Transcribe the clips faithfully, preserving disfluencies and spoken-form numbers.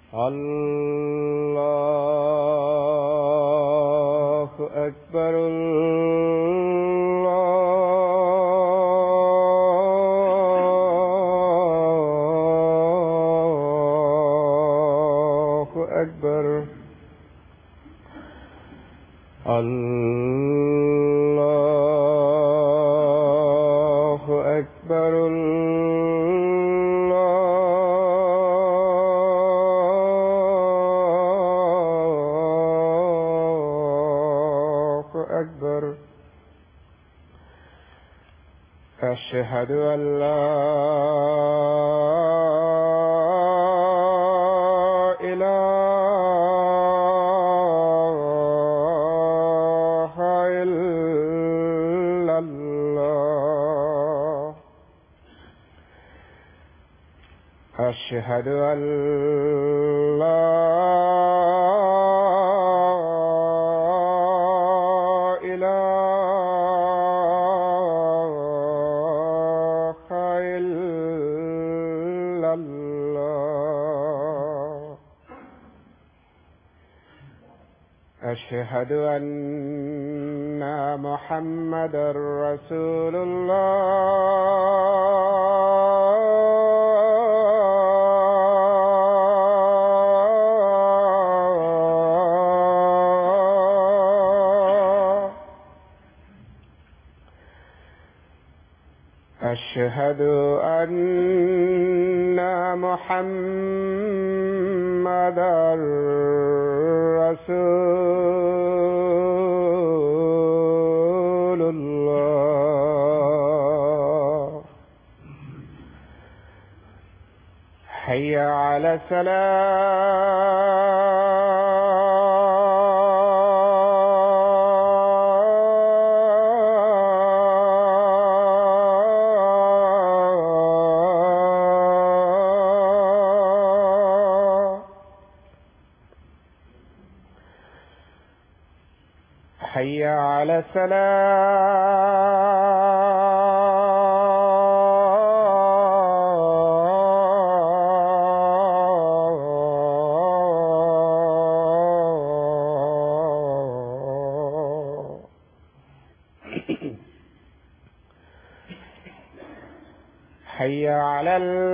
الله أكبر الله أكبر الله أكبر الله أكبر. أشهد أن لا إله إلا الله. أشهد أن لا إله إلا الله. أشهد أن محمدا رسول الله. أشهد أن محمدا رسول الله. حي على الصلاة. حي على السلام. حي على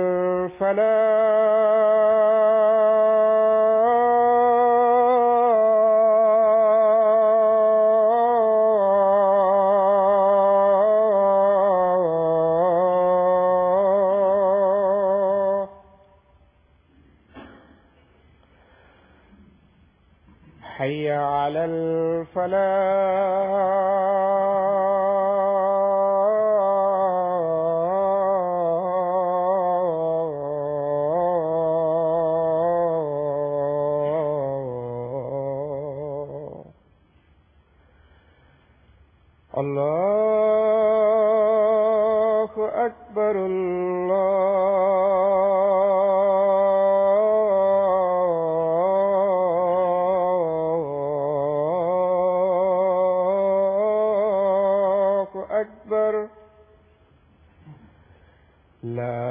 الفلاح. حي على الفلاح. الله أكبر الله أكبر. لا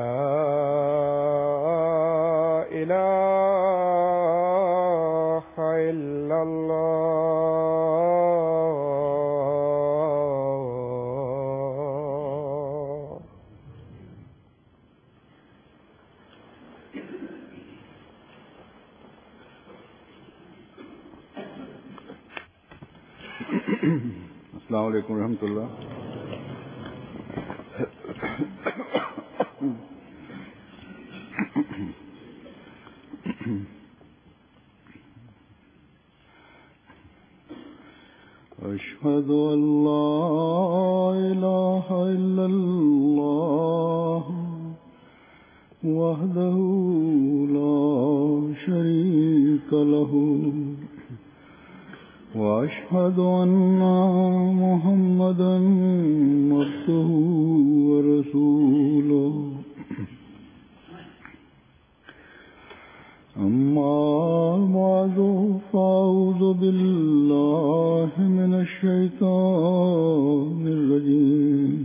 إله إلا الله. السلام علیکم ورحمۃ اللہ. أشهد أن لا إله إلا الله وحده لا شريك له وأشهد أن محمدا عبده ورسوله. أما بعد فأعوذ بالله من الشيطان الرجيم.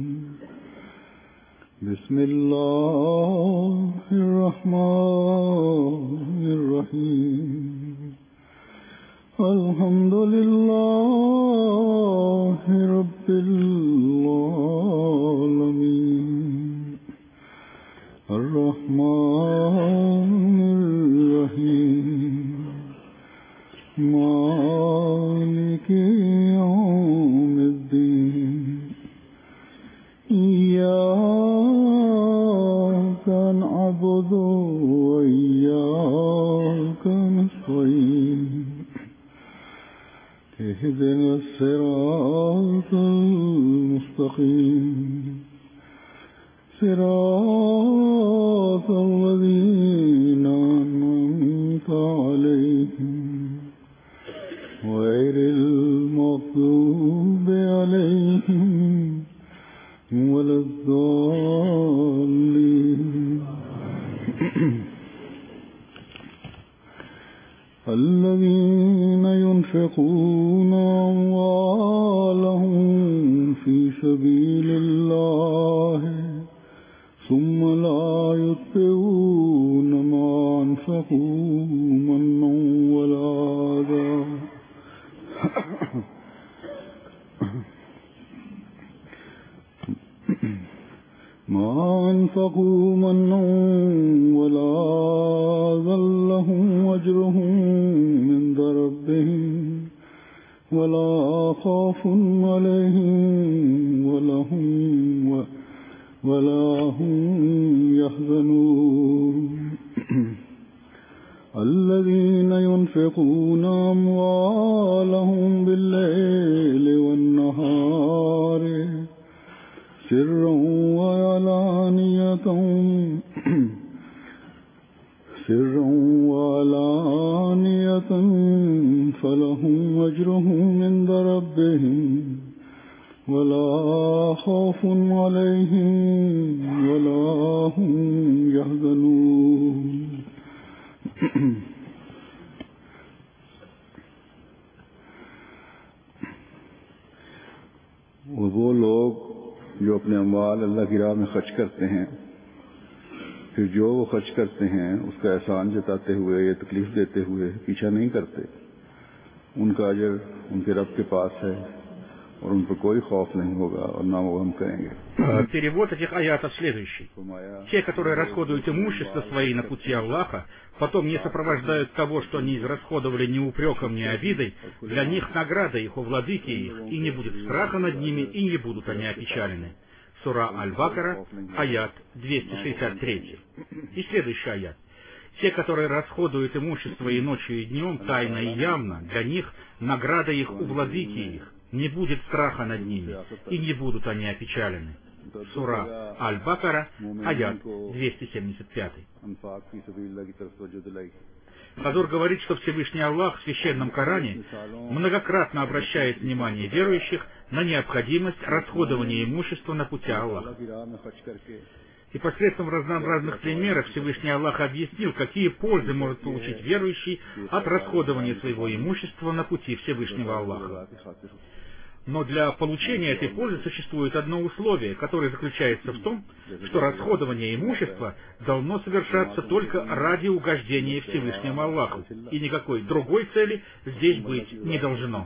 بسم الله الرحمن الرحيم. الحمد لله رب العالمين الرحمن الرحيم مالك يوم الدين إياك نعبد وإياك نستعين اهدنا الصراط المستقيم صراط الذين أنعمت عليهم غير المغضوب عليهم ولا الضالين الذين ينفقون أموالهم في سبيل الله ثم لا يتبعون ما أنفقوا منا ولا أذى ما أنفقوا منا ولا أذى لهم أجرهم عند ربهم ولا خوف عليهم ولا هم ولا هم يحزنون الذين ينفقون أموالهم بالليل والنهار سرا وعلانية سرا وعلانية فلهم أجرهم عند ربهم ولا خوف عليهم ولا هم يحزنون वो लोग जो अपने अम्वाल अल्लाह की राह में खर्च करते हैं फिर जो वो खर्च करते हैं उसका एहसान जताते हुए या तकलीफ देते हुए पीछा नहीं करते उनका अजर उनके रब के पास है और उन पर कोई खौफ नहीं होगा और ना वो हम करेंगे. Перевод этих аятов следующий. Те, которые расходуют имущество свои на пути Аллаха, потом не сопровождают того, что они израсходовали ни упреком, ни обидой, для них награда их у владыки их, и не будет страха над ними, и не будут они опечалены. Сура Аль-Бакара, аят двести шестьдесят три. И следующий аят. Те, которые расходуют имущество и ночью, и днем, тайно и явно, для них награда их у владыки их, не будет страха над ними, и не будут они опечалены. Сура Аль-Бакара, аят двести семьдесят пять. Хазур говорит, что Всевышний Аллах в Священном Коране многократно обращает внимание верующих на необходимость расходования имущества на пути Аллаха. И посредством разнообразных примеров Всевышний Аллах объяснил, какие пользы может получить верующий от расходования своего имущества на пути Всевышнего Аллаха. Но для получения этой пользы существует одно условие, которое заключается в том, что расходование имущества должно совершаться только ради угождения Всевышнему Аллаху, и никакой другой цели здесь быть не должно.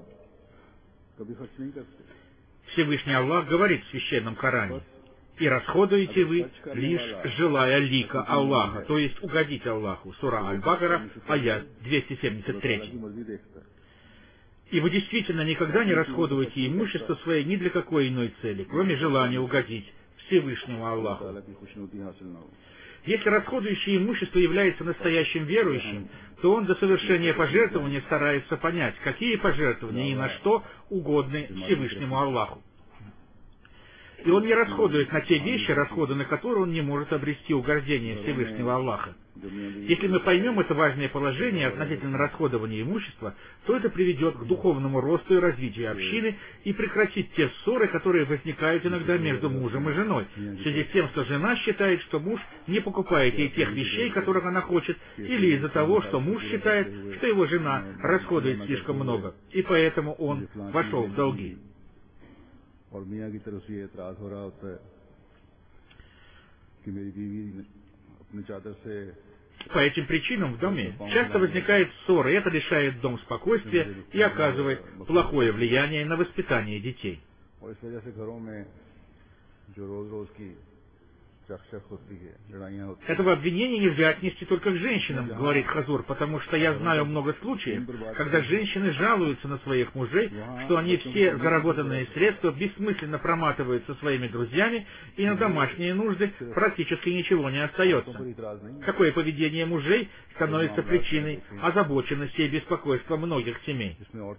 Всевышний Аллах говорит в Священном Коране: «И расходуете вы, лишь желая лика Аллаха», то есть угодить Аллаху. Сура Аль-Бакара, аят двести семьдесят три. И вы действительно никогда не расходуете имущество свое ни для какой иной цели, кроме желания угодить Всевышнему Аллаху. Если расходующий имущество является настоящим верующим, то он до совершения пожертвования старается понять, какие пожертвования и на что угодны Всевышнему Аллаху. И он не расходует на те вещи, расходы на которые он не может обрести угождение Всевышнего Аллаха. Если мы поймем это важное положение относительно расходования имущества, то это приведет к духовному росту и развитию общины и прекратит те ссоры, которые возникают иногда между мужем и женой, в связи с тем, что жена считает, что муж не покупает ей тех вещей, которых она хочет, или из-за того, что муж считает, что его жена расходует слишком много, и поэтому он вошел в долги. और मियाँ की तरफ से ये एतराज़ हो रहा होता है कि मेरी बीवी अपनी चादर से По этим причинам в доме часто возникает ссора, и это лишает дом спокойствия и оказывает плохое влияние на воспитание детей. Этого обвинения нельзя отнести только к женщинам, говорит Хазур, потому что я знаю много случаев, когда женщины жалуются на своих мужей, что они все заработанные средства бессмысленно проматывают со своими друзьями, и на домашние нужды практически ничего не остается. Такое поведение мужей становится причиной озабоченности и беспокойства многих семей.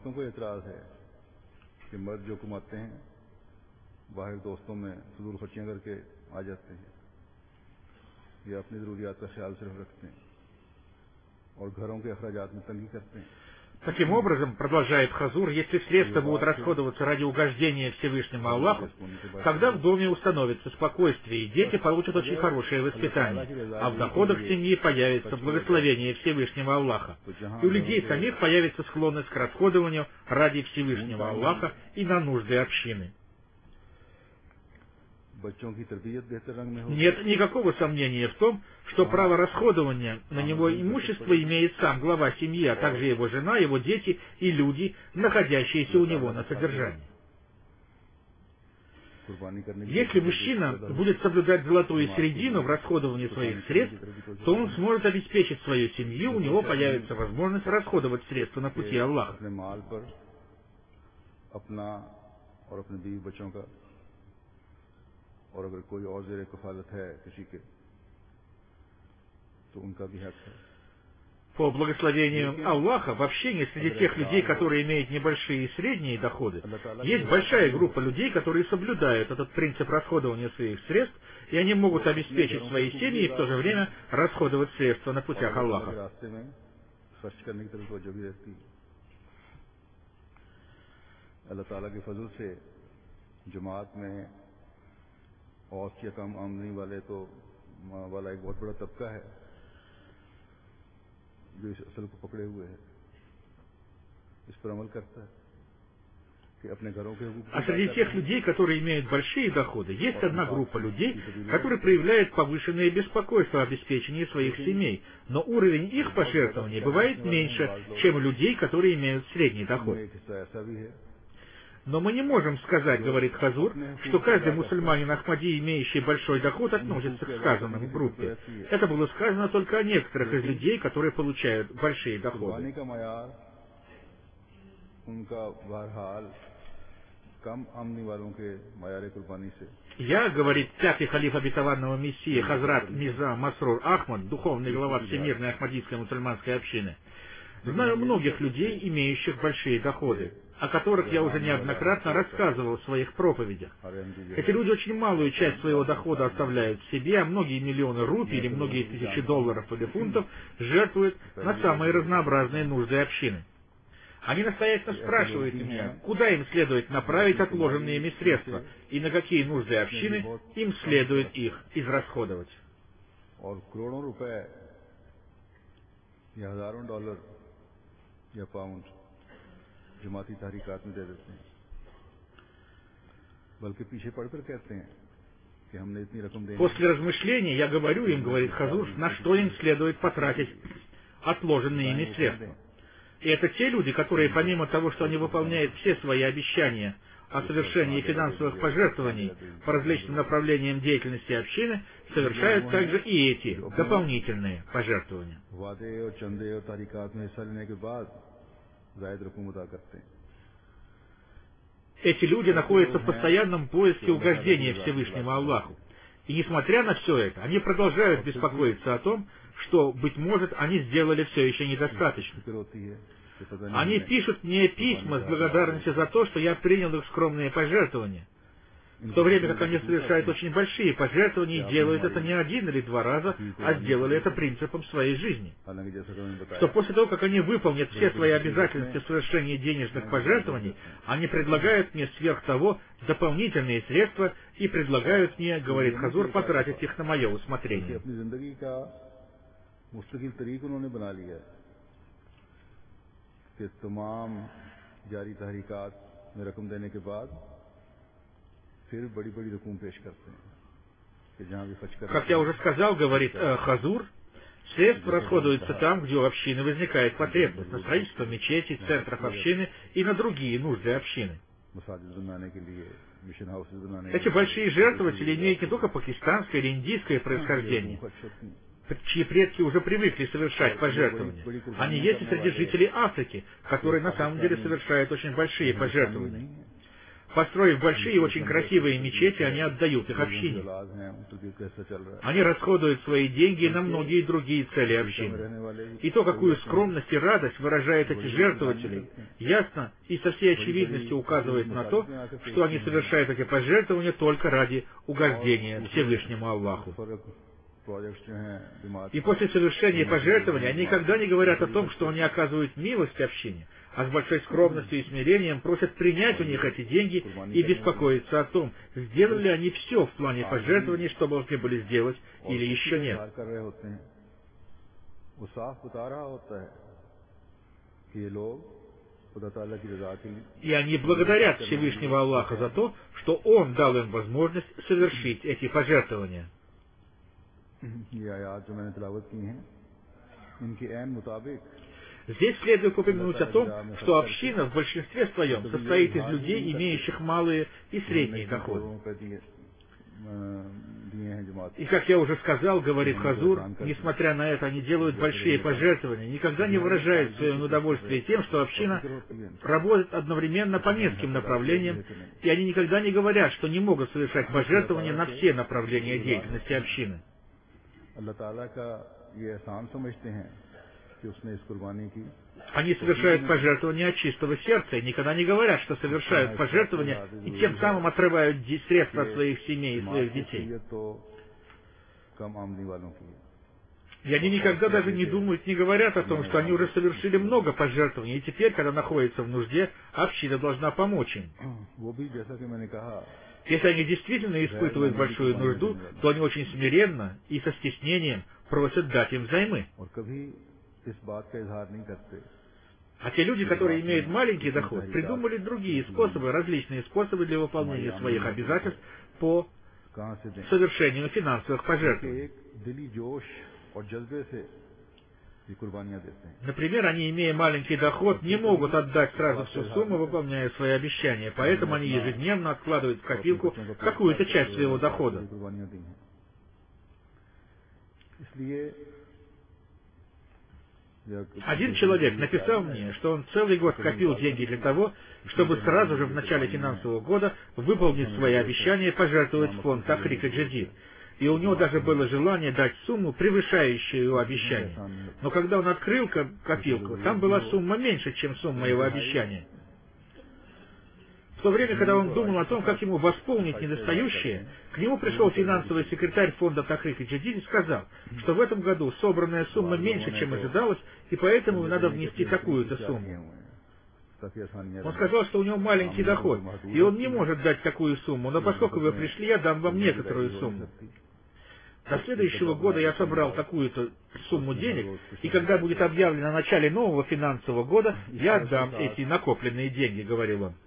बाहर दोस्तों में फजूल खर्चियां करके आ जाते हैं या अपनी ज़रूरियात का ख्याल सिर्फ रखते हैं और घरों के अखराजात में तंगी करते हैं. Таким образом, продолжает Хазур, если средства будут расходоваться ради угождения Всевышнему Аллаху, тогда в доме установится спокойствие, и дети получат очень хорошее воспитание, а в доходах семьи появится благословение Всевышнего Аллаха, и у людей самих появится склонность к расходованию ради Всевышнего Аллаха и на нужды общины. Нет никакого сомнения в том, что право расходования на него имущество имеет сам глава семьи, а также его жена, его дети и люди, находящиеся у него на содержании. Если мужчина будет соблюдать золотую середину в расходовании своих средств, то он сможет обеспечить свою семью, у него появится возможность расходовать средства на пути Аллаха. और अगर कोई और ज़ेरे कफालत है किसी के तो उनका भी हक है. По благословению Аллаха, в общении среди тех людей, которые имеют небольшие и средние доходы, есть большая группа людей, которые соблюдают этот принцип расходования своих средств, и они могут обеспечить свои семьи и в то же время расходовать средства на путях Аллаха. औस या कम आमदनी वाले तो वाला एक बहुत बड़ा तबका है जो इस असल को पकड़े हुए है, इस पर अमल करता है कि अपने घरों के. А среди тех людей, которые имеют большие доходы, есть одна группа людей, которые проявляют повышенное беспокойство о обеспечении своих семей, но уровень их пожертвований бывает меньше, чем у людей, которые имеют средний доход. Но мы не можем сказать, говорит Хазур, что каждый мусульманин Ахмади, имеющий большой доход, относится к сказанному в группе. Это было сказано только о некоторых из людей, которые получают большие доходы. Я, говорит пятый халиф обетованного Мессии Хазрат Мирза Масрур Ахмад, духовный глава Всемирной Ахмадийской мусульманской общины, знаю многих людей, имеющих большие доходы, о которых я уже неоднократно рассказывал в своих проповедях. Эти люди очень малую часть своего дохода оставляют себе, а многие миллионы рупий или многие тысячи долларов или фунтов жертвуют на самые разнообразные нужды общины. Они настоятельно спрашивают меня, куда им следует направить отложенные ими средства и на какие нужды общины им следует их израсходовать. जमाती तहरीकात में दे देते हैं, बल्कि पीछे पढ़कर कहते हैं कि हमने इतनी रकम देनी. После размышлений я говорю им, говорит Хазур, на что им следует потратить отложенные ими средства. И это те люди, которые помимо того, что они выполняют все свои обещания о совершении финансовых пожертвований по различным направлениям деятельности общины, совершают также и эти дополнительные пожертвования. Эти люди находятся в постоянном поиске угождения Всевышнему Аллаху. И несмотря на все это, они продолжают беспокоиться о том, что, быть может, они сделали все еще недостаточно. Они пишут мне письма с благодарностью за то, что я принял их скромные пожертвования, в то время как они совершают очень большие пожертвования и делают это не один или два раза, а сделали это принципом своей жизни. Что после того, как они выполнят все свои обязательности в совершении денежных пожертвований, они предлагают мне сверх того дополнительные средства и предлагают мне, говорит Хазур, потратить их на мое усмотрение. Как я уже сказал, говорит э, Хазур, Средства расходуются там, где у общины возникает потребность, на строительство мечетей, центров общины и на другие нужды общины. Эти большие жертвователи имеют не только пакистанское или индийское происхождение, чьи предки уже привыкли совершать пожертвования. Они есть и среди жителей Африки, которые на самом деле совершают очень большие пожертвования. Построив большие и очень красивые мечети, они отдают их общине. Они расходуют свои деньги на многие другие цели общины. И то, какую скромность и радость выражают эти жертвователи, ясно и со всей очевидностью указывает на то, что они совершают эти пожертвования только ради угождения Всевышнему Аллаху. И после совершения пожертвования они никогда не говорят о том, что они оказывают милость общине, а с большой скромностью и смирением просят принять у них эти деньги и беспокоиться о том, сделали ли они все в плане пожертвований, что должны были сделать, или еще нет. И они благодарят Всевышнего Аллаха за то, что Он дал им возможность совершить эти пожертвования. Здесь следует упомянуть о том, что община в большинстве своем состоит из людей, имеющих малые и средние доходы. И, как я уже сказал, говорит Хазур, несмотря на это, они делают большие пожертвования, никогда не выражают свое удовольствие тем, что община работает одновременно по нескольким направлениям, и они никогда не говорят, что не могут совершать пожертвования на все направления деятельности общины. Они совершают пожертвования от чистого сердца и никогда не говорят, что совершают пожертвования и тем самым отрывают средства от своих семей и своих детей. И они никогда даже не думают, не говорят о том, что они уже совершили много пожертвований, и теперь, когда находятся в нужде, община должна помочь им. Если они действительно испытывают большую нужду, то они очень смиренно и со стеснением просят дать им взаймы. А те люди, которые имеют маленький доход, придумали другие способы, различные способы для выполнения своих обязательств по совершению финансовых пожертвований. Например, они, имея маленький доход, не могут отдать сразу всю сумму, выполняя свои обещания, поэтому они ежедневно откладывают в копилку какую-то часть своего дохода. Один человек написал мне, что он целый год копил деньги для того, чтобы сразу же в начале финансового года выполнить свои обещания и пожертвовать в фонд Тахрик аль-Джадид. И у него даже было желание дать сумму, превышающую его обещание. Но когда он открыл копилку, там была сумма меньше, чем сумма его обещания. В то время, когда он думал о том, как ему восполнить недостающее, к нему пришел финансовый секретарь фонда Тахрик аль-Джадид и сказал, что в этом году собранная сумма меньше, чем ожидалось, и поэтому надо внести такую-то сумму. Он сказал, что у него маленький доход, и он не может дать такую сумму, но поскольку вы пришли, я дам вам некоторую сумму. До следующего года я собрал такую-то сумму денег, и когда будет объявлено о начале нового финансового года, я отдам эти накопленные деньги, говорил он.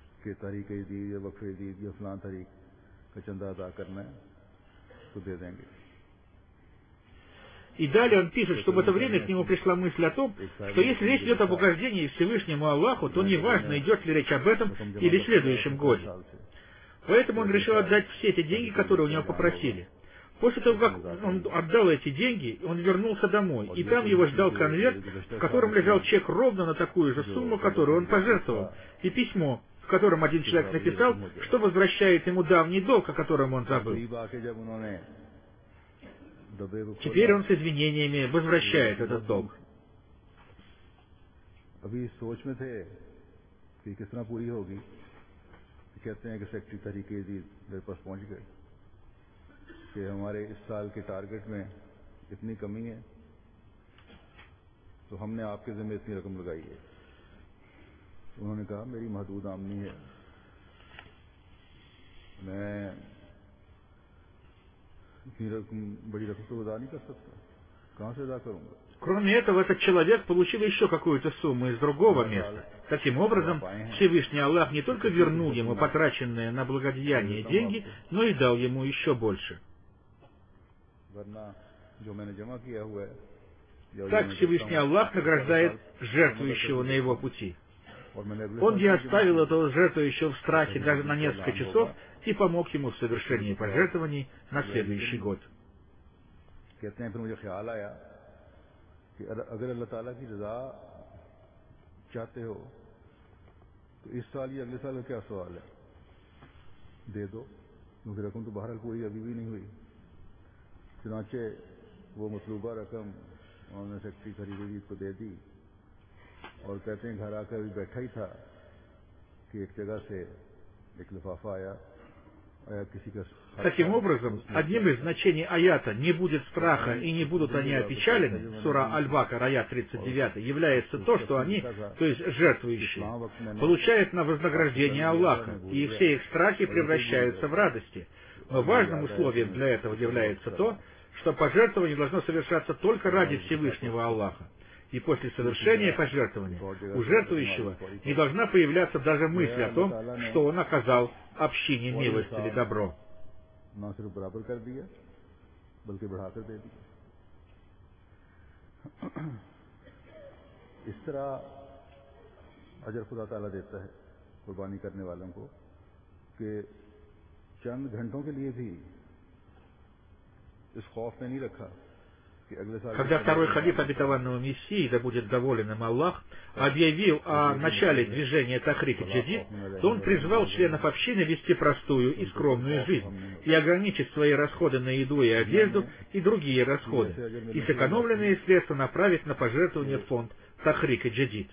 И далее он пишет, что в это время к нему пришла мысль о том, что если речь идет об угождении Всевышнему Аллаху, то неважно, идет ли речь об этом или в следующем годе. Поэтому он решил отдать все эти деньги, которые у него попросили. После того, как он отдал эти деньги, он вернулся домой, и там его ждал конверт, в котором лежал чек ровно на такую же сумму, которую он пожертвовал, и письмо, в котором один человек написал, что возвращает ему давний долг, о котором он забыл. Теперь он с извинениями возвращает этот долг. कि हमारे इस साल के टारगेट में इतनी कमी है तो हमने आपके ज़िम्मे इतनी रकम लगाई है। उन्होंने कहा मेरी महदूद आमदनी है, मैं इतनी रकम बड़ी रकम तो अदा नहीं कर सकता, कहाँ से अदा करूँगा। Кроме этого, этот человек получил еще какую-то сумму из другого места. Таким образом, Всевышний Аллах не только вернул ему потраченные на благодеяние деньги, но и дал ему еще больше. Так Всевышний Аллах награждает жертвующего на его пути. Он не оставил этого жертвующего в страхе даже на несколько часов и помог ему в совершении пожертвований на следующий год. वो मतलूबा रकम उन्होंने फैक्ट्री खरीदी को दे दी और कहते हैं घर आकर भी बैठा ही था कि एक जगह से एक लिफाफा आया आया किसी का. Таким образом, одним из значений аята «не будет страха и не будут они опечалены» сура Аль-Бакар, аят тридцать девять, является то, что они, то есть жертвующие, получают на вознаграждение Аллаха, и все их страхи превращаются в радости. Но важным условием для этого является то, что пожертвование должно совершаться только ради Всевышнего Аллаха. И после совершения пожертвования у жертвующего не должна появляться даже мысль о том, что он оказал общине милость или добро. Когда второй халиф обетованного Мессии, да будет доволен им Аллах, объявил о начале движения Тахрик-и-Джадид, то он призвал членов общины вести простую и скромную жизнь и ограничить свои расходы на еду и одежду и другие расходы, и сэкономленные средства направить на пожертвование в фонд Тахрик-и-Джадид.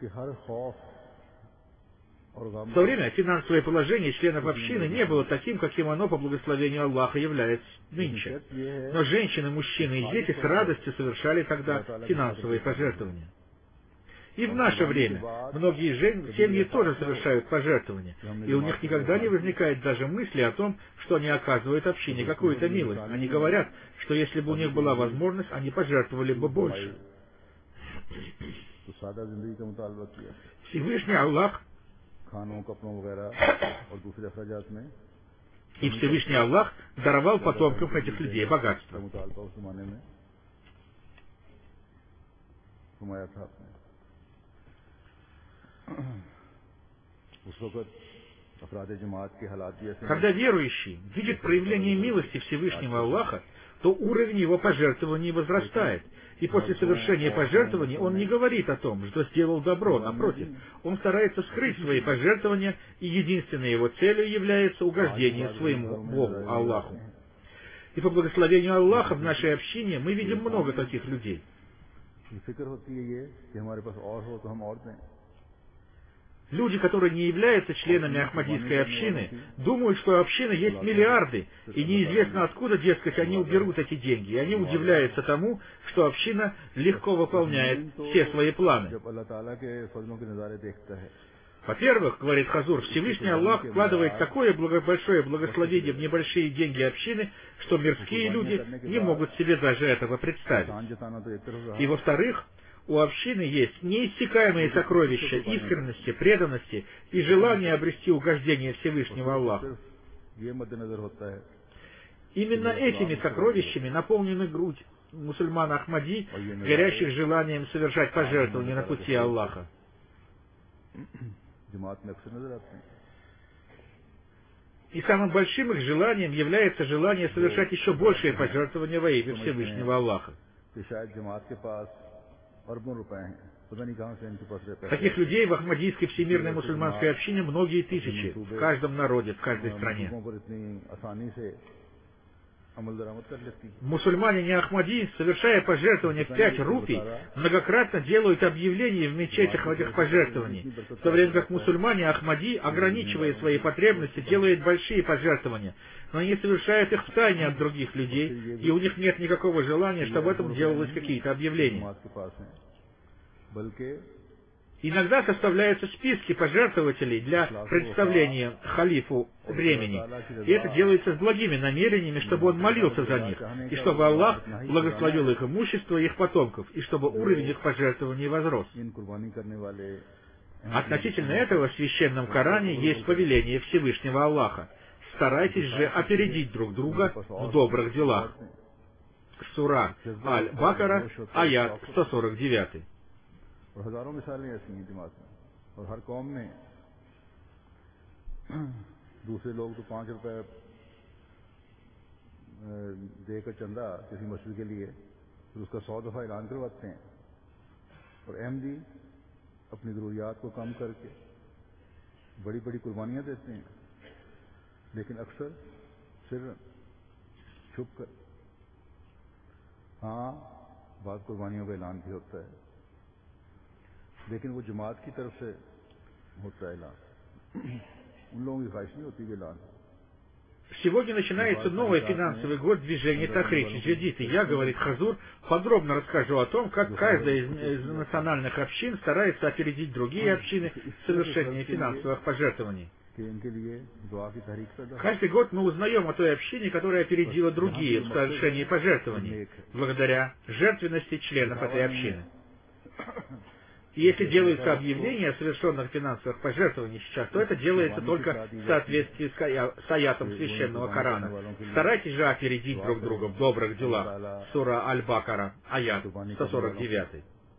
В то время финансовое положение членов общины не было таким, каким оно по благословению Аллаха является нынче. Но женщины, мужчины и дети с радостью совершали тогда финансовые пожертвования. И в наше время многие жен... семьи тоже совершают пожертвования, и у них никогда не возникает даже мысли о том, что они оказывают общине какую-то милость. Они говорят, что если бы у них была возможность, они пожертвовали бы больше. Всевышний Аллах И Всевышний Аллах даровал потомкам этих людей богатство. Когда верующий видит проявление милости Всевышнего Аллаха, то уровень его пожертвований возрастает. И после совершения пожертвований он не говорит о том, что сделал добро, напротив, он старается скрыть свои пожертвования, и единственной его целью является угождение своему Богу, Аллаху. И по благословению Аллаха в нашей общине мы видим много таких людей. Люди, которые не являются членами Ахмадийской общины, думают, что у общины есть миллиарды, и неизвестно откуда, дескать, они уберут эти деньги. И они удивляются тому, что община легко выполняет все свои планы. Во-первых, говорит Хазур, Всевышний Аллах вкладывает такое большое благословение в небольшие деньги общины, что мирские люди не могут себе даже этого представить. И во-вторых, у общины есть неиссякаемые сокровища искренности, преданности и желания обрести угождение Всевышнего Аллаха. Именно этими сокровищами наполнена грудь мусульман Ахмади, горящих желанием совершать пожертвования на пути Аллаха. И самым большим их желанием является желание совершать еще большие пожертвования во имя Всевышнего Аллаха. Таких людей в Ахмадийской всемирной мусульманской общине многие тысячи, в каждом народе, в каждой стране. Мусульмане не Ахмади, совершая пожертвования в пять рупий, многократно делают объявления в мечетях в этих пожертвований, в то время как мусульмане Ахмади, ограничивая свои потребности, делают большие пожертвования, но они совершают их втайне от других людей, и у них нет никакого желания, чтобы в этом делалось какие-то объявления. Иногда составляются списки пожертвователей для представления халифу времени, и это делается с благими намерениями, чтобы он молился за них, и чтобы Аллах благословил их имущество и их потомков, и чтобы уровень их пожертвований возрос. Относительно этого в Священном Коране есть повеление Всевышнего Аллаха: старайтесь же опередить друг друга в добрых делах. Сура Аль-Бакара, аят сто сорок девять. और हजारों मिसालें ऐसी हैं जमात में, और हर कौम ने दूसरे लोग तो पाँच रुपए देकर चंदा किसी मस्जिद के लिए फिर उसका सौ दफा ऐलान करवाते हैं, और अहमदी अपनी ज़रूरियात को कम करके बड़ी बड़ी कुर्बानियां देते हैं, लेकिन अक्सर सिर छुप कर। हाँ, बाद कुर्बानियों का ऐलान भी होता है, लेकिन वो जमात की तरफ से होता है ऐलान, उन लोगों की ख्वाहिश नहीं होती कि ऐलान। Сегодня начинается новый финансовый год движения Тахрик Джадид, и я, говорит Хазур, подробно расскажу о том, как каждая из, из национальных общин старается опередить другие общины в совершении финансовых пожертвований. Каждый год мы узнаем о той общине, которая опередила другие в совершении пожертвований, благодаря жертвенности членов этой общины. И если делаются объявления о совершенных финансовых пожертвованиях сейчас, то это делается только в соответствии с, ая, с аятом священного Корана. Старайтесь же опередить друг друга в добрых делах. Сура Аль-Бакара, аят сто сорок девять.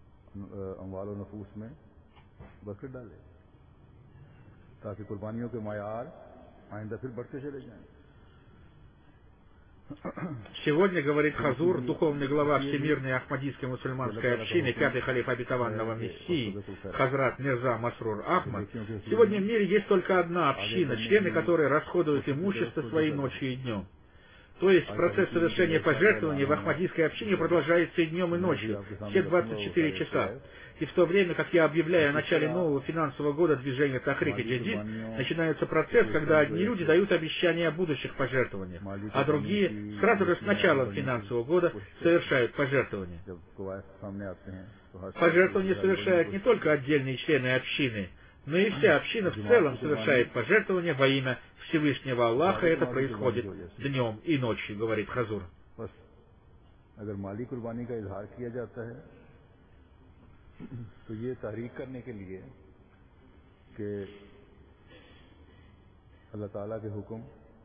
Сегодня, говорит Хазур, духовный глава Всемирной Ахмадийской мусульманской общины, пятый халиф обетованного Мессии, Хазрат Мирза Масрур Ахмад, сегодня в мире есть только одна община, члены которой расходуют имущество своей ночью и днем. То есть процесс совершения пожертвований в Ахмадийской общине продолжается и днем, и ночью, все двадцать четыре часа. И в то время, как я объявляю о начале нового финансового года движения Тахрик Джадид, начинается процесс, когда одни люди дают обещания о будущих пожертвованиях, а другие сразу же с начала финансового года совершают пожертвования. Пожертвования совершают не только отдельные члены общины, но и вся община в целом совершает пожертвования во имя Всевышнего Аллаха, и это происходит днем и ночью, говорит Хазур. तो ये तहरीक करने के लिए कि अल्लाह ताला के हुक्म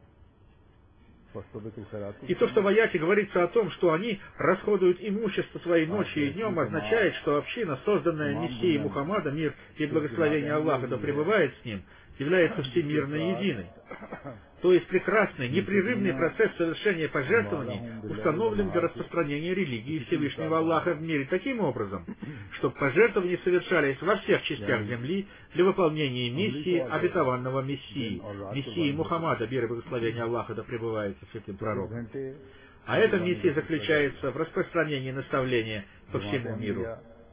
И то, что в аяте говорится о том, что они расходуют имущество своей ночью и днем, означает, что община, созданная Мессией Мухаммада, мир и благословение Аллаха да пребывает с ним, является всемирно единой. То есть прекрасный, непрерывный процесс совершения пожертвований установлен для распространения религии Всевышнего Аллаха в мире таким образом, чтобы пожертвования совершались во всех частях земли для выполнения миссии обетованного Мессии, Мессии Мухаммада, мир и благословение Аллаха да пребывает со святым пророком. А эта миссия заключается в распространении наставления по всему миру.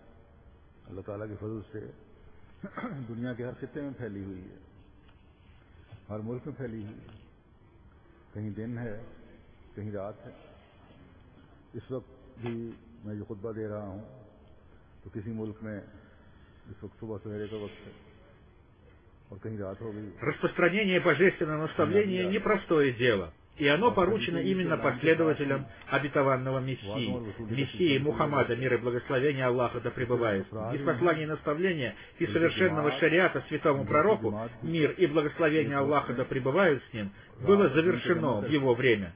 हर मुल्क में फैली हुई है, कहीं दिन है कहीं रात है। इस वक्त भी मैं जो खुतबा दे रहा हूँ तो किसी मुल्क में इस वक्त सुबह सवेरे का वक्त है और कहीं रात हो गई। Распространение божественного наставления – непростое дело, и оно поручено именно последователям обетованного Мессии, Мессии Мухаммада, мир и благословение Аллаха да пребывает. Ниспослание наставления и совершенного шариата святому пророку, мир и благословение Аллаха да пребывают с ним, было завершено в его время.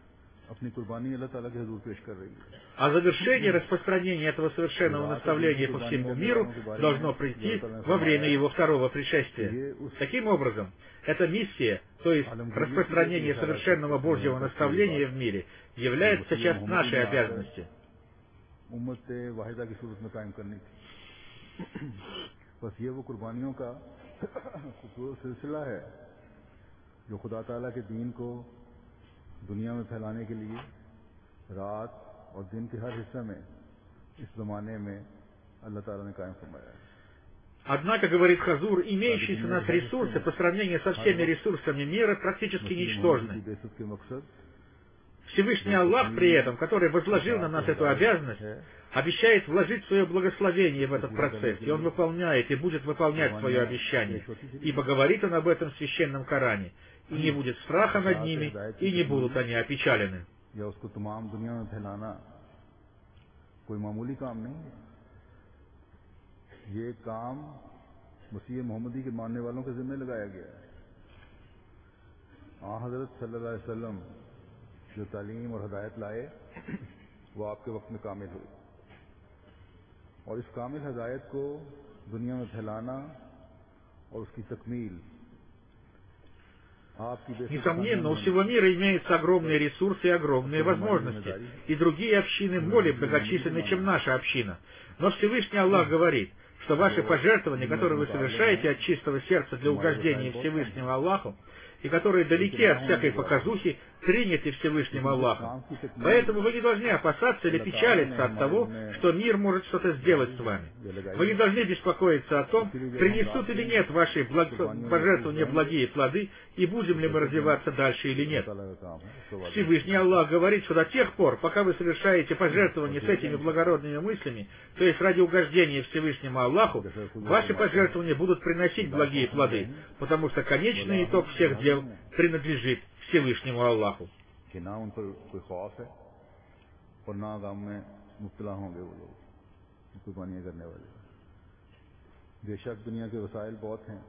А завершение распространения этого совершенного наставления по всему миру должно прийти во время его второго пришествия. Таким образом, эта миссия, то есть распространение совершенного Божьего наставления в мире, является часть нашей обязанности. दुनिया में फैलाने के लिए रात और दिन के हर हिस्से में इस जमाने में अल्लाह ताला ने कायम फरमाया है। Однако, говорит Хазур, имеющиеся у нас ресурсы по сравнению со всеми ресурсами мира практически ничтожны. Всевышний Аллах при этом, который возложил на нас эту обязанность, обещает вложить свое благословение в этот процесс, и он выполняет и будет выполнять свое обещание, ибо говорит он об этом в священном Коране, и не будет страха над ними, и не будут они опечалены. ये काम मसीह मोहम्मदी के मानने वालों के जिम्मे लगाया गया है। आ हजरत सल्लल्लाहु अलैहि वसल्लम जो तालीम और हदायत लाए वो आपके वक्त में कामिल हुई और इस कामिल हदायत को दुनिया में फैलाना और उसकी तकमील Несомненно, у всего мира имеются огромные ресурсы и огромные возможности, и другие общины более многочисленны, чем наша община. Но Всевышний Аллах говорит, что ваши пожертвования, которые вы совершаете от чистого сердца для угождения Всевышнему Аллаху, и которые далеки от всякой показухи, приняты Всевышним Аллахом. Поэтому вы не должны опасаться или печалиться от того, что мир может что-то сделать с вами. Вы не должны беспокоиться о том, принесут или нет ваши благ... пожертвования благие плоды, и будем ли мы развиваться дальше или нет. Всевышний Аллах говорит, что до тех пор, пока вы совершаете пожертвования с этими благородными мыслями, то есть ради угождения Всевышнему Аллаху, ваши пожертвования будут приносить благие плоды, потому что конечный итог всех дел принадлежит Всевышнему Аллаху. बेशक दुनिया के वसाइल बहुत हैं,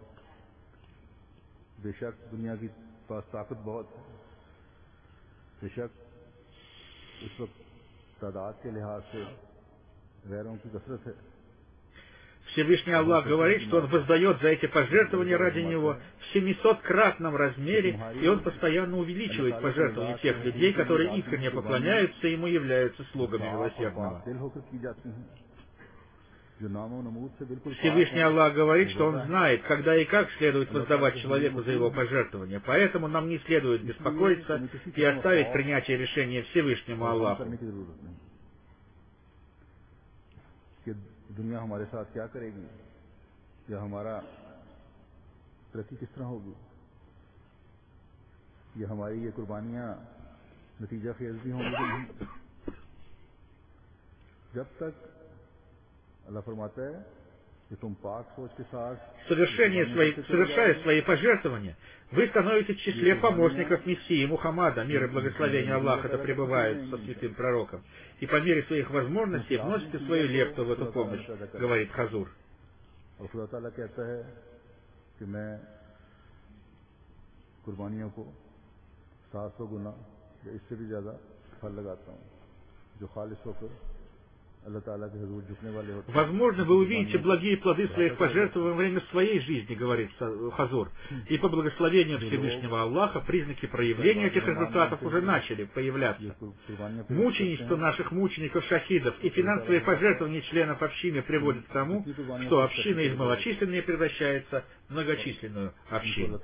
बेशक दुनिया की पास ताकत बहुत है, बेशक इस वक्त तादाद के लिहाज से गैरों की कसरत है. Всевышний Аллах говорит, что Он воздает за эти пожертвования ради Него в семисоткратном размере, и Он постоянно увеличивает пожертвования тех людей, которые искренне поклоняются Ему, являются слугами милосердного. Всевышний Аллах говорит, что Он знает, когда и как следует воздавать человеку за его пожертвования, поэтому нам не следует беспокоиться и оставить принятие решения Всевышнему Аллаху. दुनिया हमारे साथ क्या करेगी या हमारा तरक्की किस तरह होगी, या हमारी ये कुर्बानियां नतीजा खेज भी होंगी कि नहीं. जब तक अल्लाह फरमाता है कि तुम पाक सोच के साथ Совершение свои, совершая свои пожертвования, вы становитесь в числе помощников Мессии Мухаммада, мир и благословение Аллаха да пребывают со святым пророком, и по мере своих возможностей вносите свою лепту в эту помощь, говорит Хазур. खुदा ताला कहता है कि मैं कुर्बानियों को सात सौ गुना या इससे भी ज्यादा फल लगाता हूँ जो खालिस होकर Возможно, вы увидите благие плоды своих пожертвований во время своей жизни, говорит Хазур. И по благословению Всевышнего Аллаха признаки проявления этих результатов уже начали появляться. Мученичество наших мучеников-шахидов и финансовые пожертвования членов общины приводят к тому, что община из малочисленной превращается в многочисленную общину.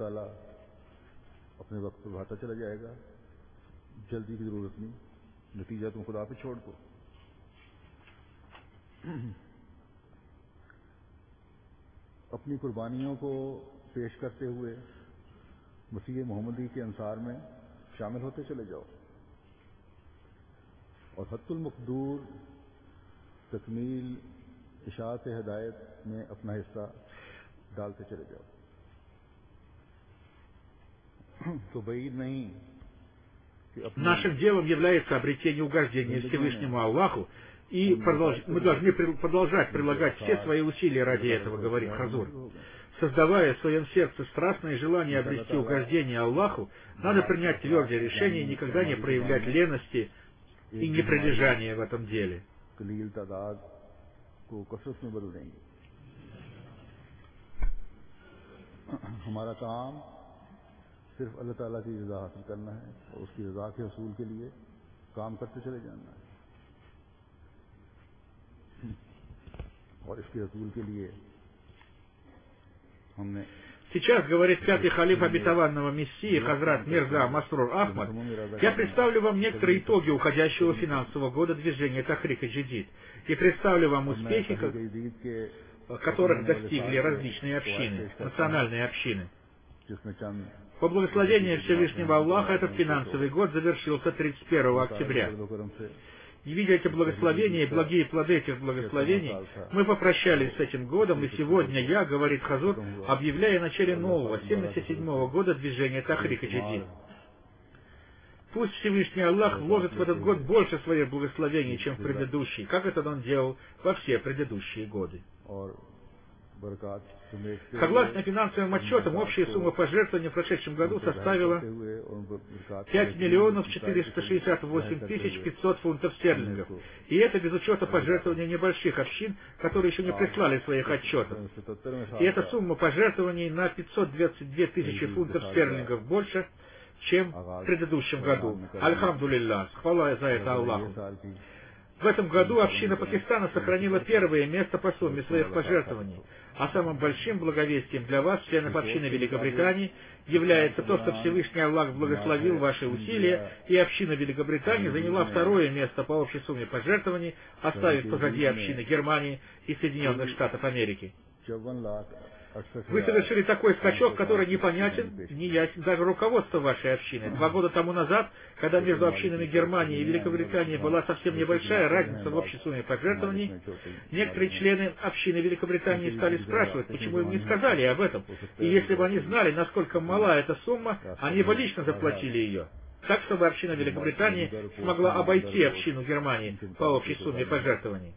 अपनी कुर्बानियों को पेश करते हुए मसीह मोहम्मदी के अंसार में शामिल होते चले जाओ और हत्तुल मक़दूर तकमील इशाअत हिदायत में अपना हिस्सा डालते चले जाओ. तो बैद नहीं. Нашим делом является обретение угождения Всевышнему Аллаху, и продолж... мы должны продолжать прилагать все свои усилия ради этого, говорит Хазур. Создавая в своем сердце страстное желание обрести угождение Аллаху, надо принять твердое решение и никогда не проявлять лености и неприлежания в этом деле. सिर्फ अल्लाह ताला की रज़ा हासिल करना है और उसकी रज़ा के हसूल के लिए काम करते चले जाना है और इसके हसूल के लिए हमने. Сейчас, говорит пятый халиф обетованного Мессии, Хазрат Мирза Масрур Ахмад, я представлю вам некоторые итоги уходящего финансового года движения Тахрик Джадид и представлю вам успехи, которых достигли различные общины, национальные общины. По благословению Всевышнего Аллаха этот финансовый год завершился тридцать первого октября. И видя эти благословения и благие плоды этих благословений, мы попрощались с этим годом, и сегодня я, говорит Хазур, объявляю о начале нового, семьдесят седьмого года движения Тахрик Джадид. Пусть Всевышний Аллах вложит в этот год больше своих благословений, чем в предыдущий, как это Он делал во все предыдущие годы. Согласно финансовым отчетам, общая сумма пожертвований в прошедшем году составила пять миллионов четыреста шестьдесят восемь тысяч пятьсот фунтов стерлингов. И это без учета пожертвований небольших общин, которые еще не прислали своих отчетов. И эта сумма пожертвований на пятьсот двадцать две тысячи фунтов стерлингов больше, чем в предыдущем году. Альхамдулиллах, хвала за это Аллаху. В этом году община Пакистана сохранила первое место по сумме своих пожертвований, а самым большим благовестием для вас, членов общины Великобритании, является то, что Всевышний Аллах благословил ваши усилия, и община Великобритании заняла второе место по общей сумме пожертвований, оставив позади общины Германии и Соединенных Штатов Америки. Вы совершили такой скачок, который непонятен, не ясен даже руководству вашей общины. Два года тому назад, когда между общинами Германии и Великобритании была совсем небольшая разница в общей сумме пожертвований, некоторые члены общины Великобритании стали спрашивать, почему им не сказали об этом. И если бы они знали, насколько мала эта сумма, они бы лично заплатили ее. Так, чтобы община Великобритании смогла обойти общину Германии по общей сумме пожертвований.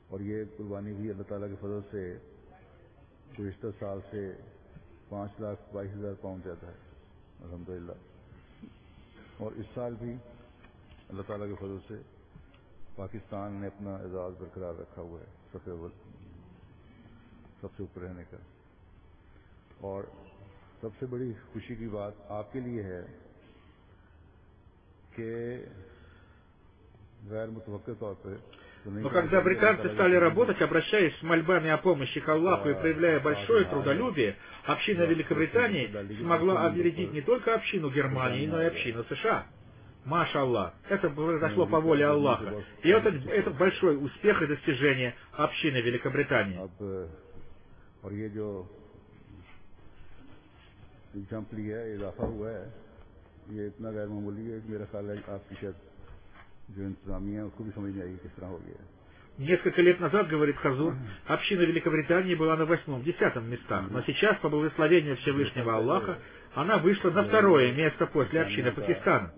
गुज़िश्ता साल से पाँच लाख बाईस हजार पाउंड ज़्यादा है अल्हम्दुलिल्लाह। और इस साल भी अल्लाह ताला के फजल से पाकिस्तान ने अपना एजाज़ बरकरार रखा हुआ है सबसे अव्वल सबसे ऊपर रहने का। और सबसे बड़ी खुशी की बात आपके लिए है कि गैर मुतवक्किल तौर पर Но когда британцы стали работать, обращаясь с мольбами о помощи к Аллаху и проявляя большое трудолюбие, община Великобритании смогла опередить не только общину Германии, но и общину США. Маша Аллах. Это произошло по воле Аллаха. И это, это большой успех и достижение общины Великобритании. Несколько лет назад, говорит Хазур, община Великобритании была на восьмом-десятом местах, но сейчас, по благословению Всевышнего Аллаха, она вышла на второе место после общины Пакистана.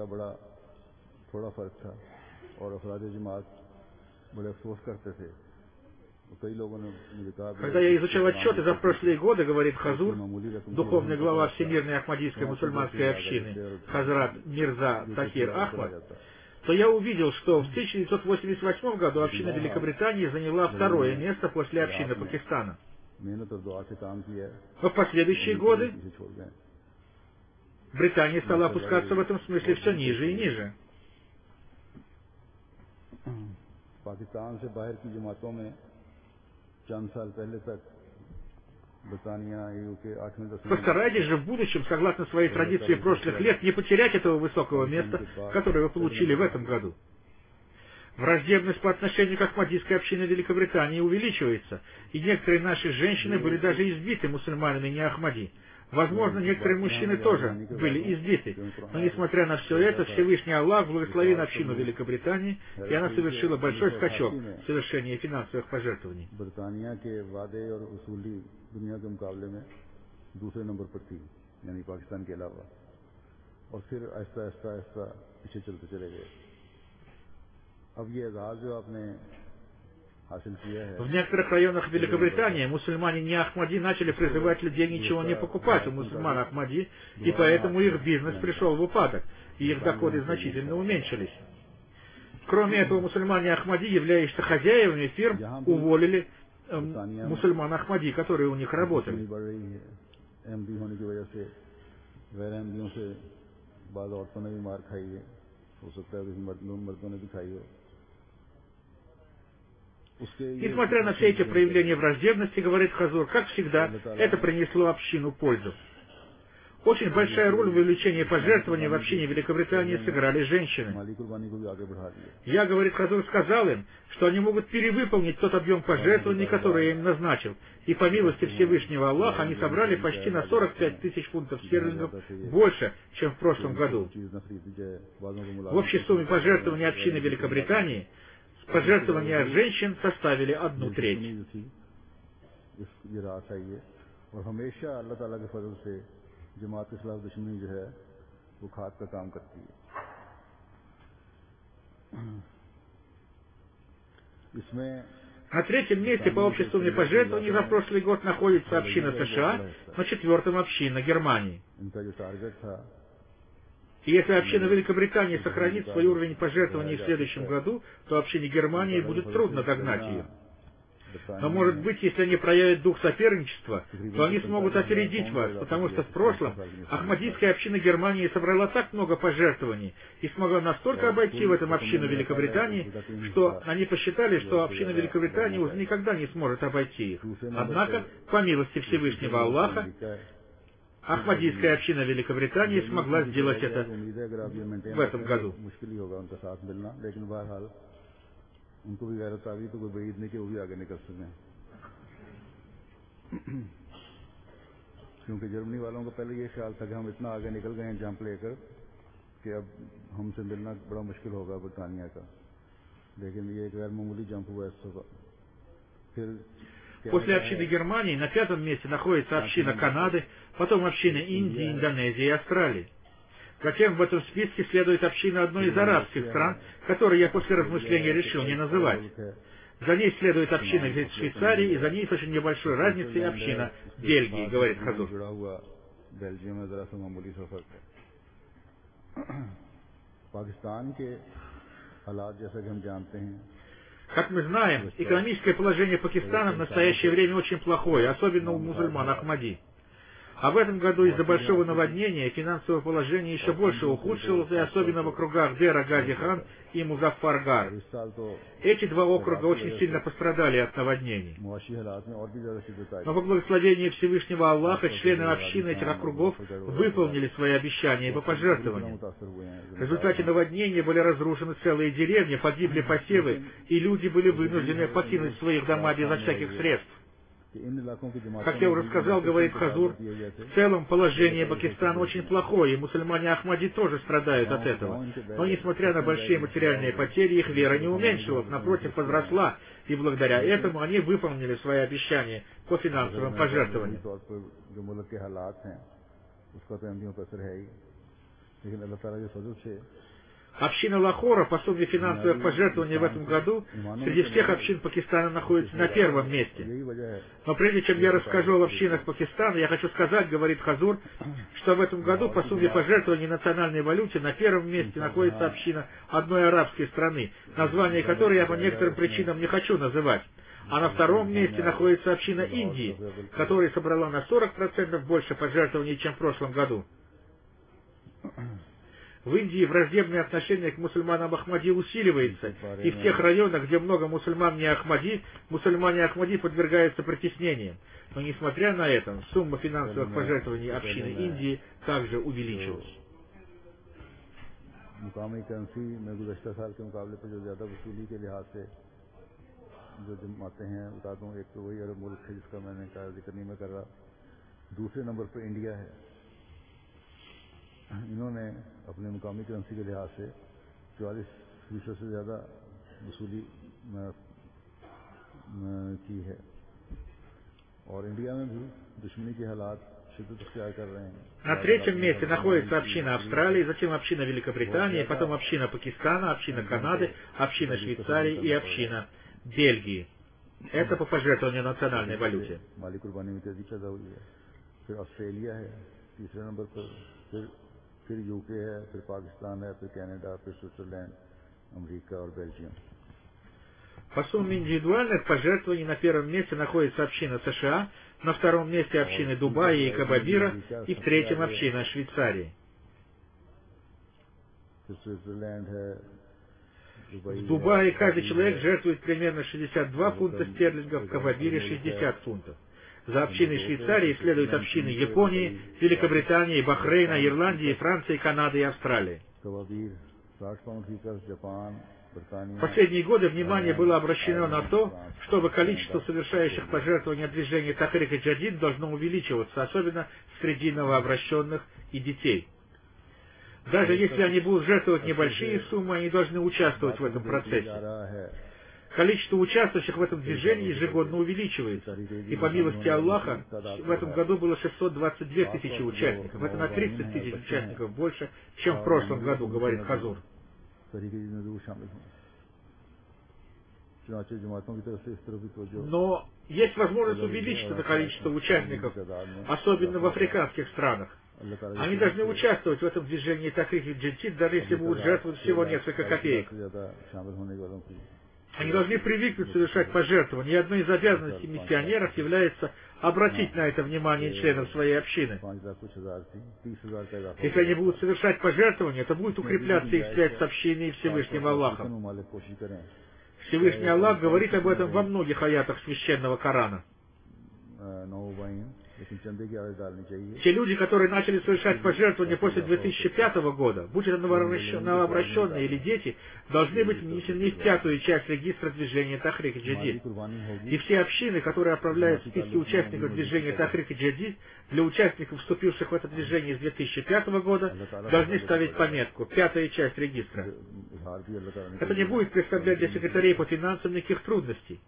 Когда я изучал отчеты за прошлые годы, говорит Хазур, духовный глава Всемирной Ахмадийской мусульманской общины, Хазрат Мирза Такир Ахмад, то я увидел, что в тысяча девятьсот восемьдесят восьмом году община Великобритании заняла второе место после общины Пакистана. Но в последующие годы Британия стала опускаться в этом смысле все ниже и ниже. Постарайтесь же в будущем, согласно своей традиции прошлых лет, не потерять этого высокого места, которое вы получили в этом году. Враждебность по отношению к ахмадийской общине Великобритании увеличивается, и некоторые наши женщины были даже избиты мусульманами не Ахмади. Возможно, некоторые мужчины тоже были избиты, но несмотря на все это, Всевышний Аллах благословил общину Великобритании, и она совершила большой скачок в совершении финансовых пожертвований. В некоторых районах Великобритании мусульмане не Ахмади начали призывать людей ничего не покупать у мусульман Ахмади, и поэтому их бизнес пришел в упадок, и их доходы значительно уменьшились. Кроме этого, мусульмане Ахмади, являющиеся хозяевами фирм, уволили э, мусульман Ахмади, которые у них работали. Несмотря на все эти проявления враждебности, говорит Хазур, как всегда, это принесло общину пользу. Очень большая роль в увеличении пожертвований в общине Великобритании сыграли женщины. Я, говорит Хазур, сказал им, что они могут перевыполнить тот объем пожертвований, который я им назначил, и по милости Всевышнего Аллаха они собрали почти на сорок пять тысяч фунтов стерлингов больше, чем в прошлом году. В общей сумме пожертвований общины Великобритании пожертвования женщин составили одну треть. На третьем месте по общей сумме пожертвований за прошлый год находится община США, на четвертом община Германии. И если община Великобритании сохранит свой уровень пожертвований в следующем году, то общине Германии будет трудно догнать ее. Но, может быть, если они проявят дух соперничества, то они смогут опередить вас, потому что в прошлом Ахмадийская община Германии собрала так много пожертвований и смогла настолько обойти в этом общину Великобритании, что они посчитали, что община Великобритании уже никогда не сможет обойти их. Однако, по милости Всевышнего Аллаха, Ахмадийская община Великобритании смогла сделать это в этом году. उनको भी गैरत आ गई तो कोई बईद नहीं कि वो भी आगे निकल सकें, क्योंकि जर्मनी वालों को पहले ये ख्याल था कि हम इतना आगे निकल गए हैं जंप लेकर कि अब हमसे मिलना बड़ा मुश्किल होगा ब्रिटानिया का, लेकिन ये एक गैर मामूली जंप हुआ इस सुबह। फिर После общины Германии на пятом месте находится община Канады, потом община Индии, Индонезии и Австралии. Затем в этом списке следует община одной из арабских стран, которую я после размышления решил не называть. За ней следует община из Швейцарии, и за ней с очень небольшой разницей община Бельгии, говорит Хазур. Как мы знаем, экономическое положение Пакистана в настоящее время очень плохое, особенно у мусульман Ахмади. А в этом году из-за большого наводнения финансовое положение еще больше ухудшилось, и особенно в округах Дера Гази-хан и Музаффаргар. Эти два округа очень сильно пострадали от наводнений. Но по благословению Всевышнего Аллаха члены общины этих округов выполнили свои обещания по пожертвованиям. В результате наводнения были разрушены целые деревни, погибли посевы, и люди были вынуждены покинуть своих дома безо всяких средств. Как я уже сказал, говорит Хазур, в целом положение Пакистана очень плохое, и мусульмане Ахмади тоже страдают от этого. Но несмотря на большие материальные потери, их вера не уменьшилась, напротив, возросла, и благодаря этому они выполнили свои обещания по финансовым пожертвованиям. Община Лахора по сумме финансовых пожертвований в этом году среди всех общин Пакистана находится на первом месте. Но прежде чем я расскажу об общинах Пакистана, я хочу сказать, говорит Хазур, что в этом году по сумме пожертвований в национальной валюте на первом месте находится община одной арабской страны, название которой я по некоторым причинам не хочу называть. А на втором месте находится община Индии, которая собрала на сорок процентов больше пожертвований, чем в прошлом году. В Индии враждебное отношение к мусульманам Ахмади усиливается, и в тех районах, где много мусульман не Ахмади, мусульмане Ахмади подвергаются притеснениям. Но несмотря на это, сумма финансовых пожертвований общины Индии также увеличилась. इन्होंने अपने मुकामी करेंसी के लिहाज से चौवालीस फीसद से ज़्यादा वसूली की है और इंडिया में भी दुश्मनी के हालात शिद्दत इख्तियार कर रहे हैं. На третьем месте находится община Австралии, затем община Великобритании, потом община Пакистана, община Канады, община Швейцарии и община Бельгии. Это по пожертвованию национальной валюте. फिर यूके है, फिर पाकिस्तान है, फिर कनाडा, फिर स्विट्जरलैंड, अमेरिका और बेल्जियम. По сумме индивидуальных пожертвований на первом месте находится община США, на втором месте общины Дубая и Кабабира, и в третьем община Швейцарии. В Дубае каждый человек жертвует примерно шестьдесят два фунта стерлингов, в Кабабире шестьдесят фунтов. За общиной Швейцарии следуют общины Японии, Великобритании, Бахрейна, Ирландии, Франции, Канады и Австралии. В последние годы внимание было обращено на то, чтобы количество совершающих пожертвования движения Тахрик Джадид должно увеличиваться, особенно среди новообращенных и детей. Даже если они будут жертвовать небольшие суммы, они должны участвовать в этом процессе. Количество участвующих в этом движении ежегодно увеличивается, и по милости Аллаха в этом году было шестьсот двадцать две тысячи участников. Это на тридцать тысяч участников больше, чем в прошлом году, говорит Хазур. Но есть возможность увеличить это количество участников, особенно в африканских странах. Они должны участвовать в этом движении Тахрик Джадид, даже если будут жертвовать всего несколько копеек. Они должны привыкнуть совершать пожертвования, и одной из обязанностей миссионеров является обратить на это внимание членов своей общины. Если они будут совершать пожертвования, то будет укрепляться их связь с общиной и Всевышним Аллахом. Всевышний Аллах говорит об этом во многих аятах священного Корана. Те люди, которые начали совершать пожертвования после две тысячи пятого года, будь это новообращенные или дети, должны быть внесены в пятую часть регистра движения Тахрик Джадид. И все общины, которые отправляют списки участников движения Тахрик Джадид, для участников, вступивших в это движение с две тысячи пятого года, должны ставить пометку «пятая часть регистра». Это не будет представлять для секретарей по финансам никаких трудностей.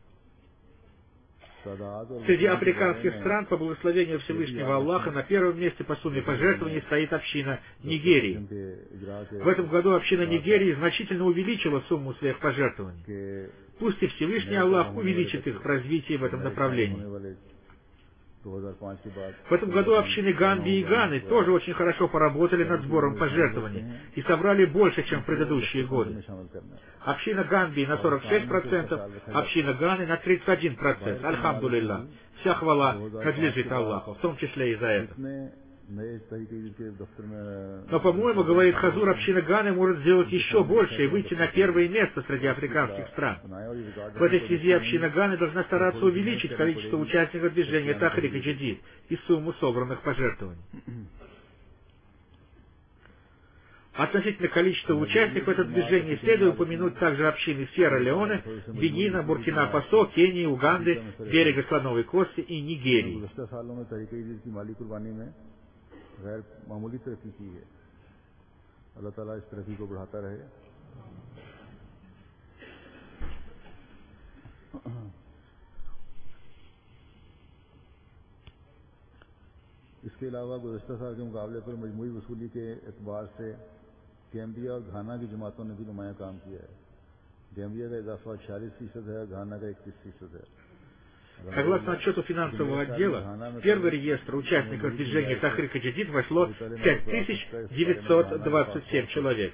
Среди африканских стран, по благословению Всевышнего Аллаха, на первом месте по сумме пожертвований стоит община Нигерии. В этом году община Нигерии значительно увеличила сумму своих пожертвований. Пусть и Всевышний Аллах увеличит их в развитии в этом направлении. В этом году общины Гамбии и Ганы тоже очень хорошо поработали над сбором пожертвований и собрали больше, чем в предыдущие годы. Община Гамбии на сорок шесть процентов, община Ганы на тридцать один процент. Альхамдулилля. Вся хвала надлежит Аллаху, в том числе и за это. Но, по-моему, говорит Хазур, община Ганы может сделать еще больше и выйти на первое место среди африканских стран. В этой связи община Ганы должна стараться увеличить количество участников движения Тахрик Джадид и сумму собранных пожертвований. Относительно количества участников в этом движении следует упомянуть также общины Сьерра-Леоне, Бенина, Буркина-Фасо, Кении, Уганды, берега Слоновой Кости и Нигерии. गैर मामूली तरक्की की है। अल्लाह ताला इस तरक्की को बढ़ाता रहे। इसके अलावा गुज़श्ता साल के मुकाबले पर मजमूई वसूली के एतबार से गैम्बिया और घाना की जमातों ने भी नुमाया काम किया है। गैम्बिया का इजाफा छियालीस फीसद है, घाना का इकतीस फीसद है। Согласно отчету финансового отдела, в первый реестр участников движения Тахрик Джадид вошло пять тысяч девятьсот двадцать семь человек.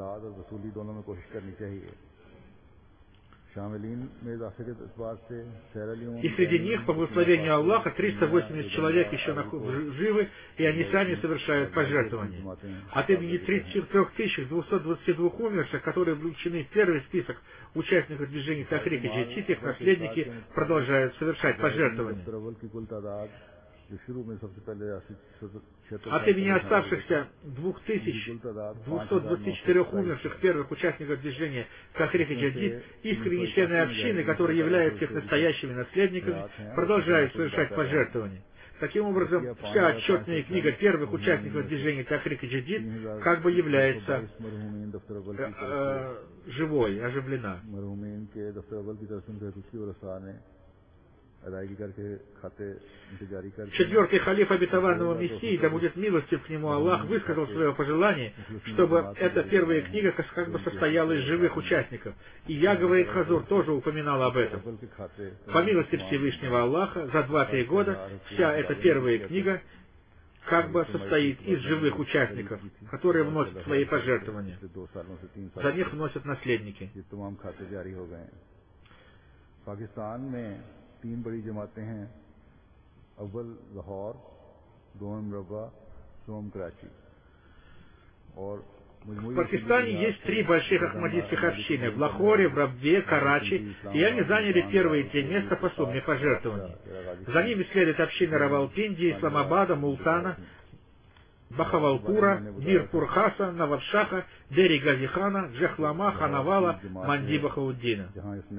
И среди них, по благословению Аллаха, триста восемьдесят человек еще живы, и они сами совершают пожертвования. От имени тридцати трёх тысяч двухсот двадцати двух умерших, которые включены в первый список участников движения Тахрик Джадид, их наследники продолжают совершать пожертвования. От имени оставшихся двух тысяч двухсот двадцати четырёх умерших первых участников движения Тахрик Джадид, искренние члены общины, которые являются их настоящими наследниками, продолжают совершать пожертвования. Таким образом, вся отчетная книга первых участников движения Тахрик Джадид как бы является э, э, живой, оживлена. Четвертый халиф обетованного Мессии, да будет милостив к нему Аллах, высказал свое пожелание, чтобы эта первая книга как бы состояла из живых участников. И я, говорит Хазур, тоже упоминал об этом. По милости Всевышнего Аллаха, за два-три года вся эта первая книга как бы состоит из живых участников, которые вносят свои пожертвования. За них вносят наследники. तीन बड़ी जमातें हैं, अव्वल लाहौर, दोम रबा, सोम कराची और В Пакистане есть три больших ахмадийских общины в Лахоре, в Рабве, Карачи, и они заняли первые три места по сумме пожертвований. За ними следуют общины Равалпинди, Исламабада, Мултана, Бахавалпура, Мирпурхаса, Навабшаха, Дери Газихана, Джахлама, Ханавала, Манди Бахауддина.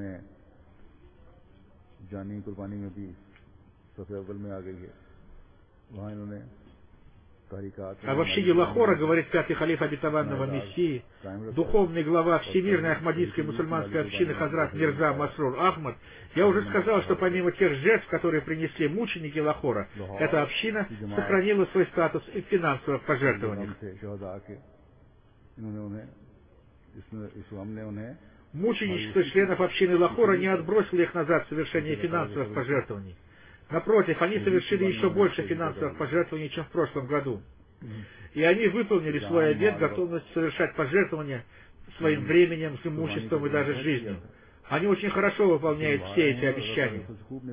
जानी कुर्बानी में भी सबसे अव्वल में आ गई है। वहाँ इन्होंने А в общине Лахора, говорит пятый халиф обетованного Мессии, духовный глава Всемирной Ахмадийской мусульманской общины Хазрат Мирза Масрур Ахмад, я уже сказал, что помимо тех жертв, которые принесли мученики Лахора, эта община сохранила свой статус и в финансовых пожертвованиях. Мученичество членов общины Лахора не отбросило их назад в совершение финансовых пожертвований. Напротив, они совершили еще больше финансовых пожертвований, чем в прошлом году. И они выполнили свой обет, готовность совершать пожертвования своим временем, с имуществом и даже жизнью. Они очень хорошо выполняют все эти обещания.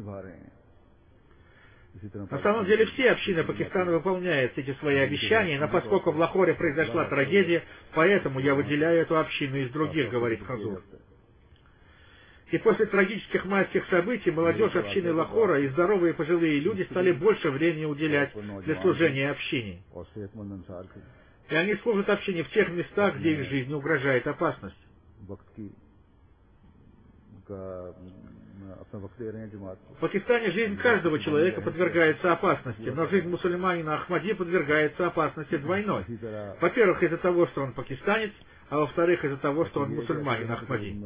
На самом деле все общины Пакистана выполняют эти свои обещания, но поскольку в Лахоре произошла трагедия, поэтому я выделяю эту общину из других, говорит Хазур. И после трагических майских событий молодежь общины Лахора и здоровые пожилые люди стали больше времени уделять для служения общине. И они служат общине в тех местах, где их жизни угрожает опасность. В Пакистане жизнь каждого человека подвергается опасности, но жизнь мусульманина Ахмади подвергается опасности двойной. Во-первых, из-за того, что он пакистанец, а во-вторых, из-за того, что он мусульманин Ахмади.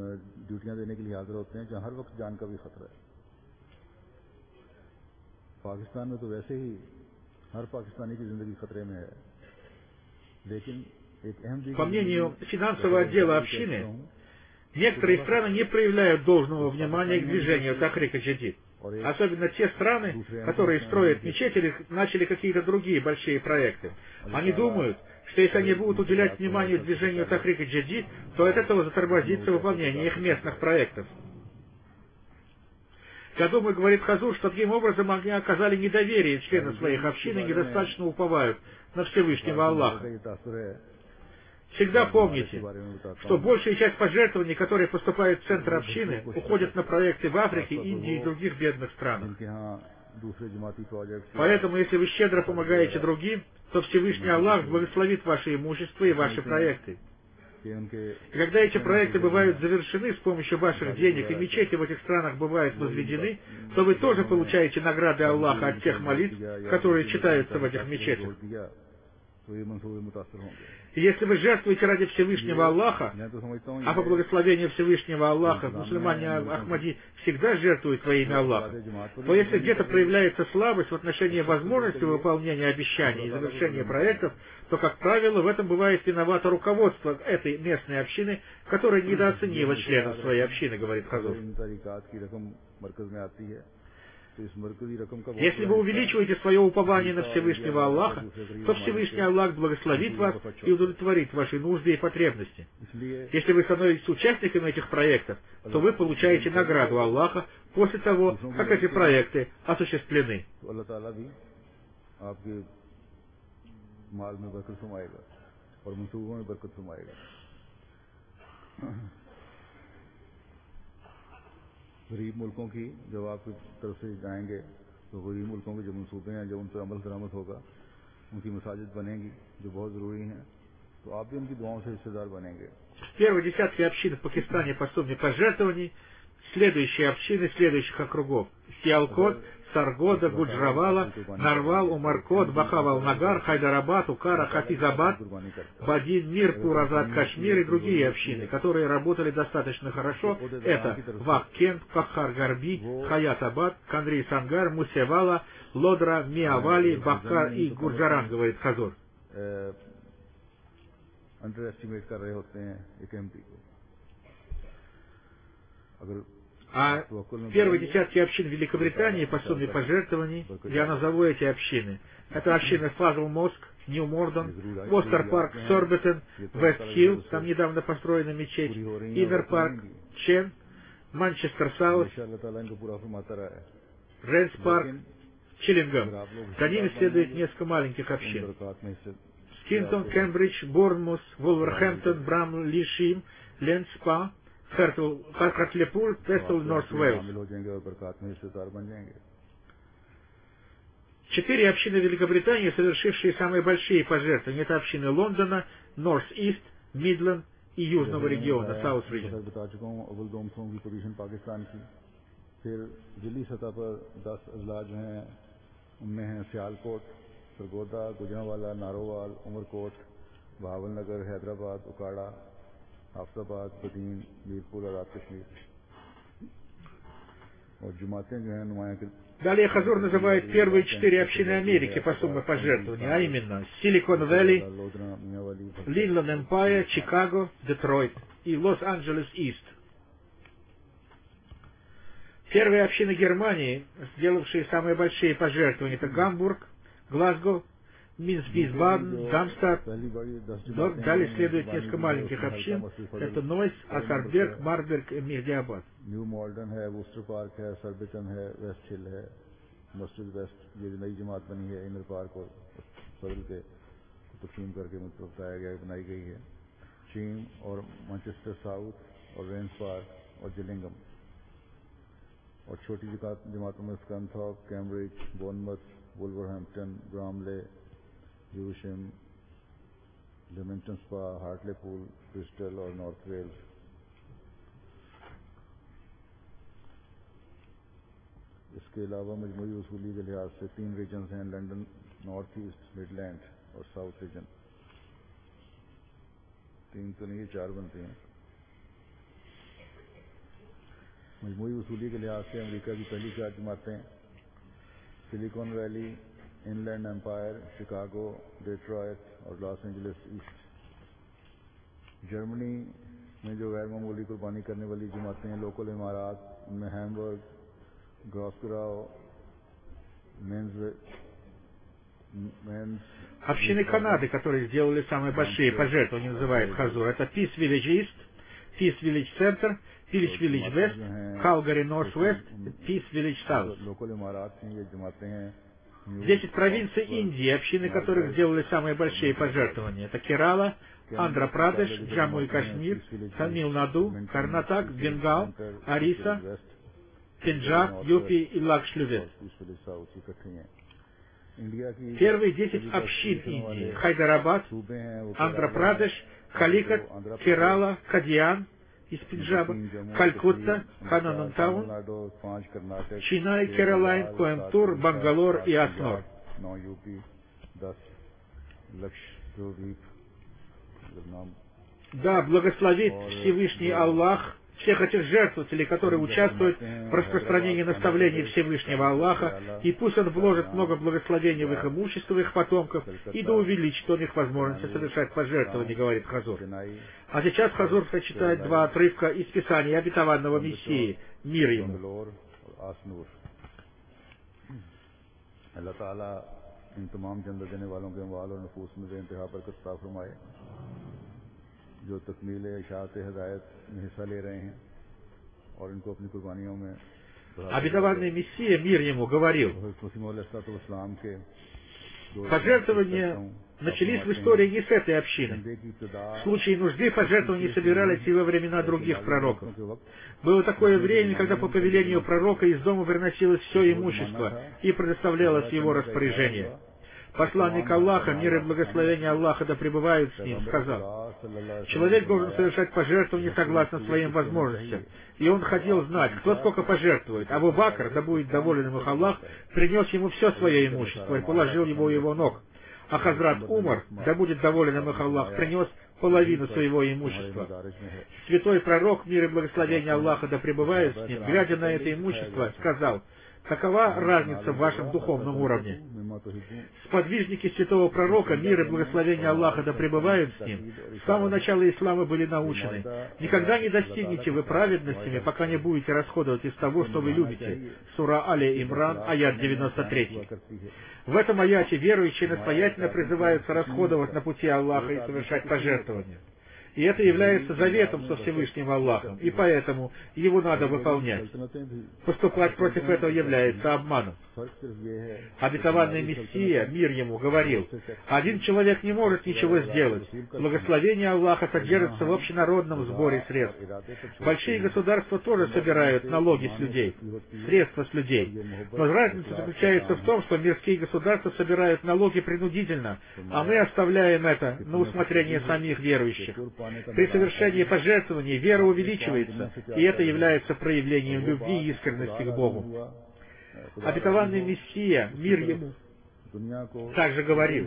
По мнению финансового отдела общины, некоторые страны не проявляют должного внимания к движению Тахрик Джадид. Особенно те страны, которые строят мечети или начали какие-то другие большие проекты. Они думают, что если они будут уделять внимание движению Тахрик Джадид, то от этого затормозится выполнение их местных проектов. Я думаю, говорит Хазур, что таким образом они оказали недоверие членам своих общин и недостаточно уповают на Всевышнего Аллаха. Всегда помните, что большая часть пожертвований, которые поступают в центр общины, уходят на проекты в Африке, Индии и других бедных странах. Поэтому, если вы щедро помогаете другим, то Всевышний Аллах благословит ваше имущество и ваши проекты. И когда эти проекты бывают завершены с помощью ваших денег, и мечети в этих странах бывают возведены, то вы тоже получаете награды Аллаха от тех молитв, которые читаются в этих мечетях. И если вы жертвуете ради Всевышнего Аллаха, а по благословению Всевышнего Аллаха мусульмане Ахмади всегда жертвуют во имя Аллаха, то если где-то проявляется слабость в отношении возможности выполнения обещаний и завершения проектов, то, как правило, в этом бывает виновато руководство этой местной общины, которое недооценило членов своей общины, говорит Хазур. Если вы увеличиваете свое упование на Всевышнего Аллаха, то Всевышний Аллах благословит вас и удовлетворит ваши нужды и потребности. Если вы становитесь участниками этих проектов, то вы получаете награду Аллаха после того, как эти проекты осуществлены. गरीब मुल्कों की जब आपकी तरफ से जाएंगे तो गरीब मुल्कों के जो मंसूबे हैं जब उन पर अमल दरामद होगा उनकी मसाजिद बनेंगी जो बहुत ज़रूरी हैं तो आप भी उनकी दुआओं से हिस्सेदार बनेंगे. В первой десятке общин в Пакистане по сумме пожертвований следующие общины следующих округов: Сиалкот, Саргода, Гуджравала, Нарвал, Умаркот, Бахавал-Нагар, Хайдарабад, Укара, Хафизабад, Бадин, Мирпур, Азад, Кашмир и другие общины, которые работали достаточно хорошо. Это Вах-Кент, Кахар-Гарби, Хаят-Абад, Кандри-Сангар, Мусевала, Лодра, Миавали, Бахкар и Гурджаран, говорит Хазур. А в первой десятке общин Великобритании по сумме пожертвований, я назову эти общины. Это общины Фазл Моск, Нью-Мордон, Востер Парк, Сорбетен, Вест-Хилл, там недавно построена мечеть, Иннер Парк, Чен, Манчестер Саус, Ренс Парк, Чиллингам. За ними следует несколько маленьких общин: Скинтон, Кембридж, Борнмус, Вулверхэмптон, Брамли-Шим, Ленспа, Хартлепур, Пестл, Норт Уэльс. Четыре общины Великобритании, совершившие самые большие пожертвования, это общины Лондона, Норт-Ист, Мидленд и Южного региона, Саус регион. Aftabad, Badin, Mirpur, Azad Kashmir. और जुमातें जो हैं नुमाया के. Далее Хазур называет первые четыре общины Америки по сумме пожертвований, а именно Силикон Вэлли, Линланд Эмпайр, Чикаго, Детройт и Лос-Анджелес Ист. Первые общины Германии, сделавшие самые большие пожертвования, это Гамбург, Глазго, Минск, Висбаден, Дамстадт. Далее следует несколько маленьких общин. Это Нойс, Асарберг, Марберг и Мехдиабад. न्यू मॉडर्न है, वुस्टर पार्क है, सरबिटन है, वेस्ट हिल है, मस्जिद वेस्ट, ये जो नई जमात बनी है इनर पार्क और सदल के तकसीम करके मुझको बताया गया बनाई गई है। चीम और मैनचेस्टर साउथ और रेंस पार्क और जिलिंगम और छोटी जमातों में Scunthorpe, Cambridge, Bournemouth, Wolverhampton, Bramley, यूशिम, लिमिंगटन स्पा, हार्टलेपूल, ब्रिस्टल और नॉर्थ वेल्स। इसके अलावा मजमूई वसूली के लिहाज से तीन रीजन्स हैं, लंदन, नॉर्थ ईस्ट, मिडलैंड और साउथ रीजन। तीन तो नहीं, चार बनते हैं। मजमूई वसूली के लिहाज से अमेरिका की पहली चार जमातें Silicon Valley, Inland Empire, Chicago, Detroit और लॉस एंजलिस ईस्ट। जर्मनी में जो गैर मामूली कुर्बानी करने वाली जमातें हैं, लोकल इमारात, उनमें Hamburg, Гросграу, Менз, Менз. Общины Канады, которые сделали самые большие пожертвования, называют Хазур. Это Peace Village East, Peace Village Center, Peace Village West, Calgary North West, Peace Village South. Десять провинций Индии, общины которых сделали самые большие пожертвования. Это Керала, Андхра-Прадеш, Джамму и Кашмир, Тамил-Наду, Карнатак, Бенгал, Ориса, Пенджаб, Юпи и Лакшдвипе. Первые десять общин Индии: Хайдарабад, Андхра-Прадеш, Каликат, Керала, Кадьян из Пенджаба, Калькутта, Хананантаун, Чинай, Кералайн, Коэмптур, Бангалор и Аснор. Да, благословит Всевышний Аллах всех этих жертвователей, которые участвуют в распространении наставлений Всевышнего Аллаха, и пусть Он вложит много благословений в их имущество, в их потомков, и да увеличит Он их возможности совершать пожертвования, говорит Хазур. А сейчас Хазур прочитает два отрывка из Писания обетованного Мессии, мир ему. जो तकमील इशाअत हिदायत में हिस्सा ले रहे हैं और इनको अपनी कुर्बानियों में обетованный Мессия, мир ему, говорил: пожертвования начались в истории не с этой общины. В случае нужды пожертвования собирались и во времена других пророков. Было такое время, когда по повелению пророка из дома выносилось все имущество и предоставлялось в его распоряжение. Посланник Аллаха, мир и благословение Аллаха да пребывают с ним, сказал: человек должен совершать пожертвования согласно своим возможностям. И он хотел знать, кто сколько пожертвует. Абу Бакр, да будет доволен им их Аллах, принес ему все свое имущество и положил его у его ног. А Хазрат Умар, да будет доволен им их Аллах, принес половину своего имущества. Святой пророк, мир и благословение Аллаха да пребывают с ним, глядя на это имущество, сказал: какова разница в вашем духовном уровне? Сподвижники святого пророка, мир и благословение Аллаха да пребывают с ним, с самого начала ислама были научены: никогда не достигнете вы праведностями, пока не будете расходовать из того, что вы любите. Сура Али Имран, аят девяносто три. В этом аяте верующие настоятельно призываются расходовать на пути Аллаха и совершать пожертвования. И это является заветом со Всевышним Аллахом, и поэтому его надо выполнять. Поступать против этого является обманом. Обетованный Мессия, мир ему, говорил: один человек не может ничего сделать. Благословение Аллаха содержится в общенародном сборе средств. Большие государства тоже собирают налоги с людей, средства с людей. Но разница заключается в том, что мирские государства собирают налоги принудительно, а мы оставляем это на усмотрение самих верующих. При совершении пожертвований вера увеличивается, и это является проявлением любви и искренности к Богу. Обетованный Мессия, мир ему, также говорил: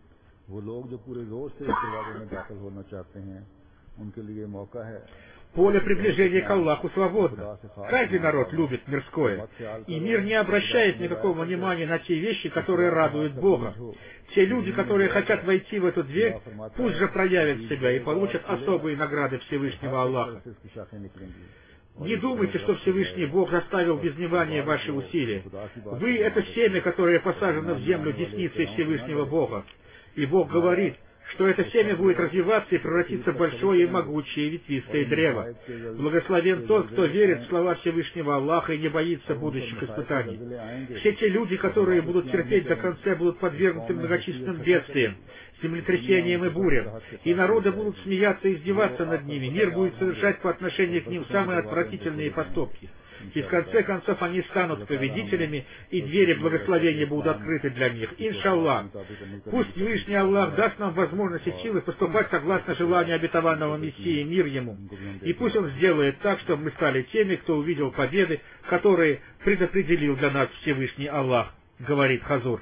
поле приближения к Аллаху свободно. Каждый народ любит мирское, и мир не обращает никакого внимания на те вещи, которые радуют Бога. Те люди, которые хотят войти в эту дверь, пусть же проявят себя и получат особые награды Всевышнего Аллаха. Не думайте, что Всевышний Бог заставил без внимания ваши усилия. Вы — это семя, которое посажено в землю десницей Всевышнего Бога. И Бог говорит, что это семя будет развиваться и превратиться в большое и могучее ветвистое древо. Благословен тот, кто верит в слова Всевышнего Аллаха и не боится будущих испытаний. Все те люди, которые будут терпеть до конца, будут подвергнуты многочисленным бедствиям, землетрясениям и бурям, и народы будут смеяться и издеваться над ними, мир будет совершать по отношению к ним самые отвратительные поступки. И в конце концов они станут победителями, и двери благословения будут открыты для них. Иншаллах. Пусть Всевышний Аллах даст нам возможность и силы поступать согласно желанию обетованного Мессии, мир ему. И пусть Он сделает так, чтобы мы стали теми, кто увидел победы, которые предопределил для нас Всевышний Аллах, говорит Хазур.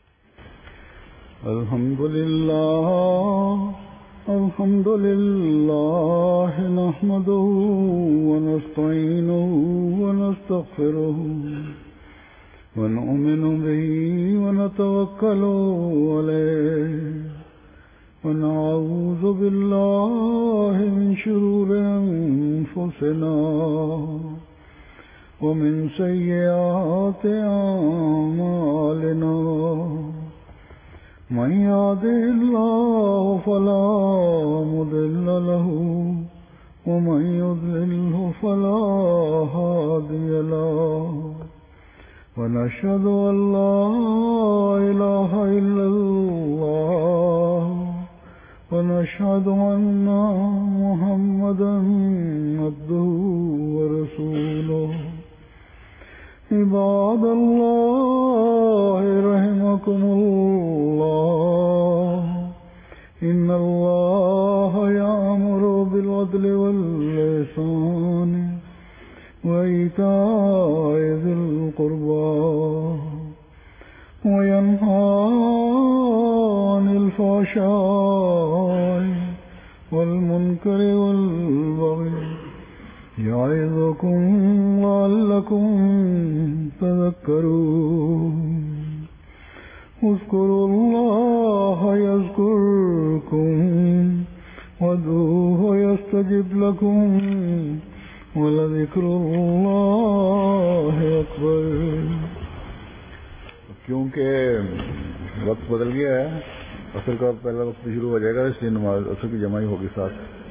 Алхамдулиллах. الحمد لله نحمده ونستعينه ونستغفره ونؤمن به ونتوكل عليه ونعوذ بالله من شرور أنفسنا ومن سيئات أعمالنا من يهده الله فلا مضل له ومن يضلله فلا هادي له ونشهد أن لا إله إلا الله ونشهد أن محمدا عبده ورسوله عباد الله رحمكم الله إن الله يأمر بالعدل والإحسان وإيتاء ذي القربى وينهى عن الفحشاء والمنكر والبغي يعظكم لعلكم تذكرون اذكروا الله يذكركم وادعوه يستجب لكم ولذكر الله أكبر. क्योंकि वक्त बदल गया है, असर का पहला वक्त शुरू हो जाएगा, इसलिए नमाज असर की जमाई होगी साथ.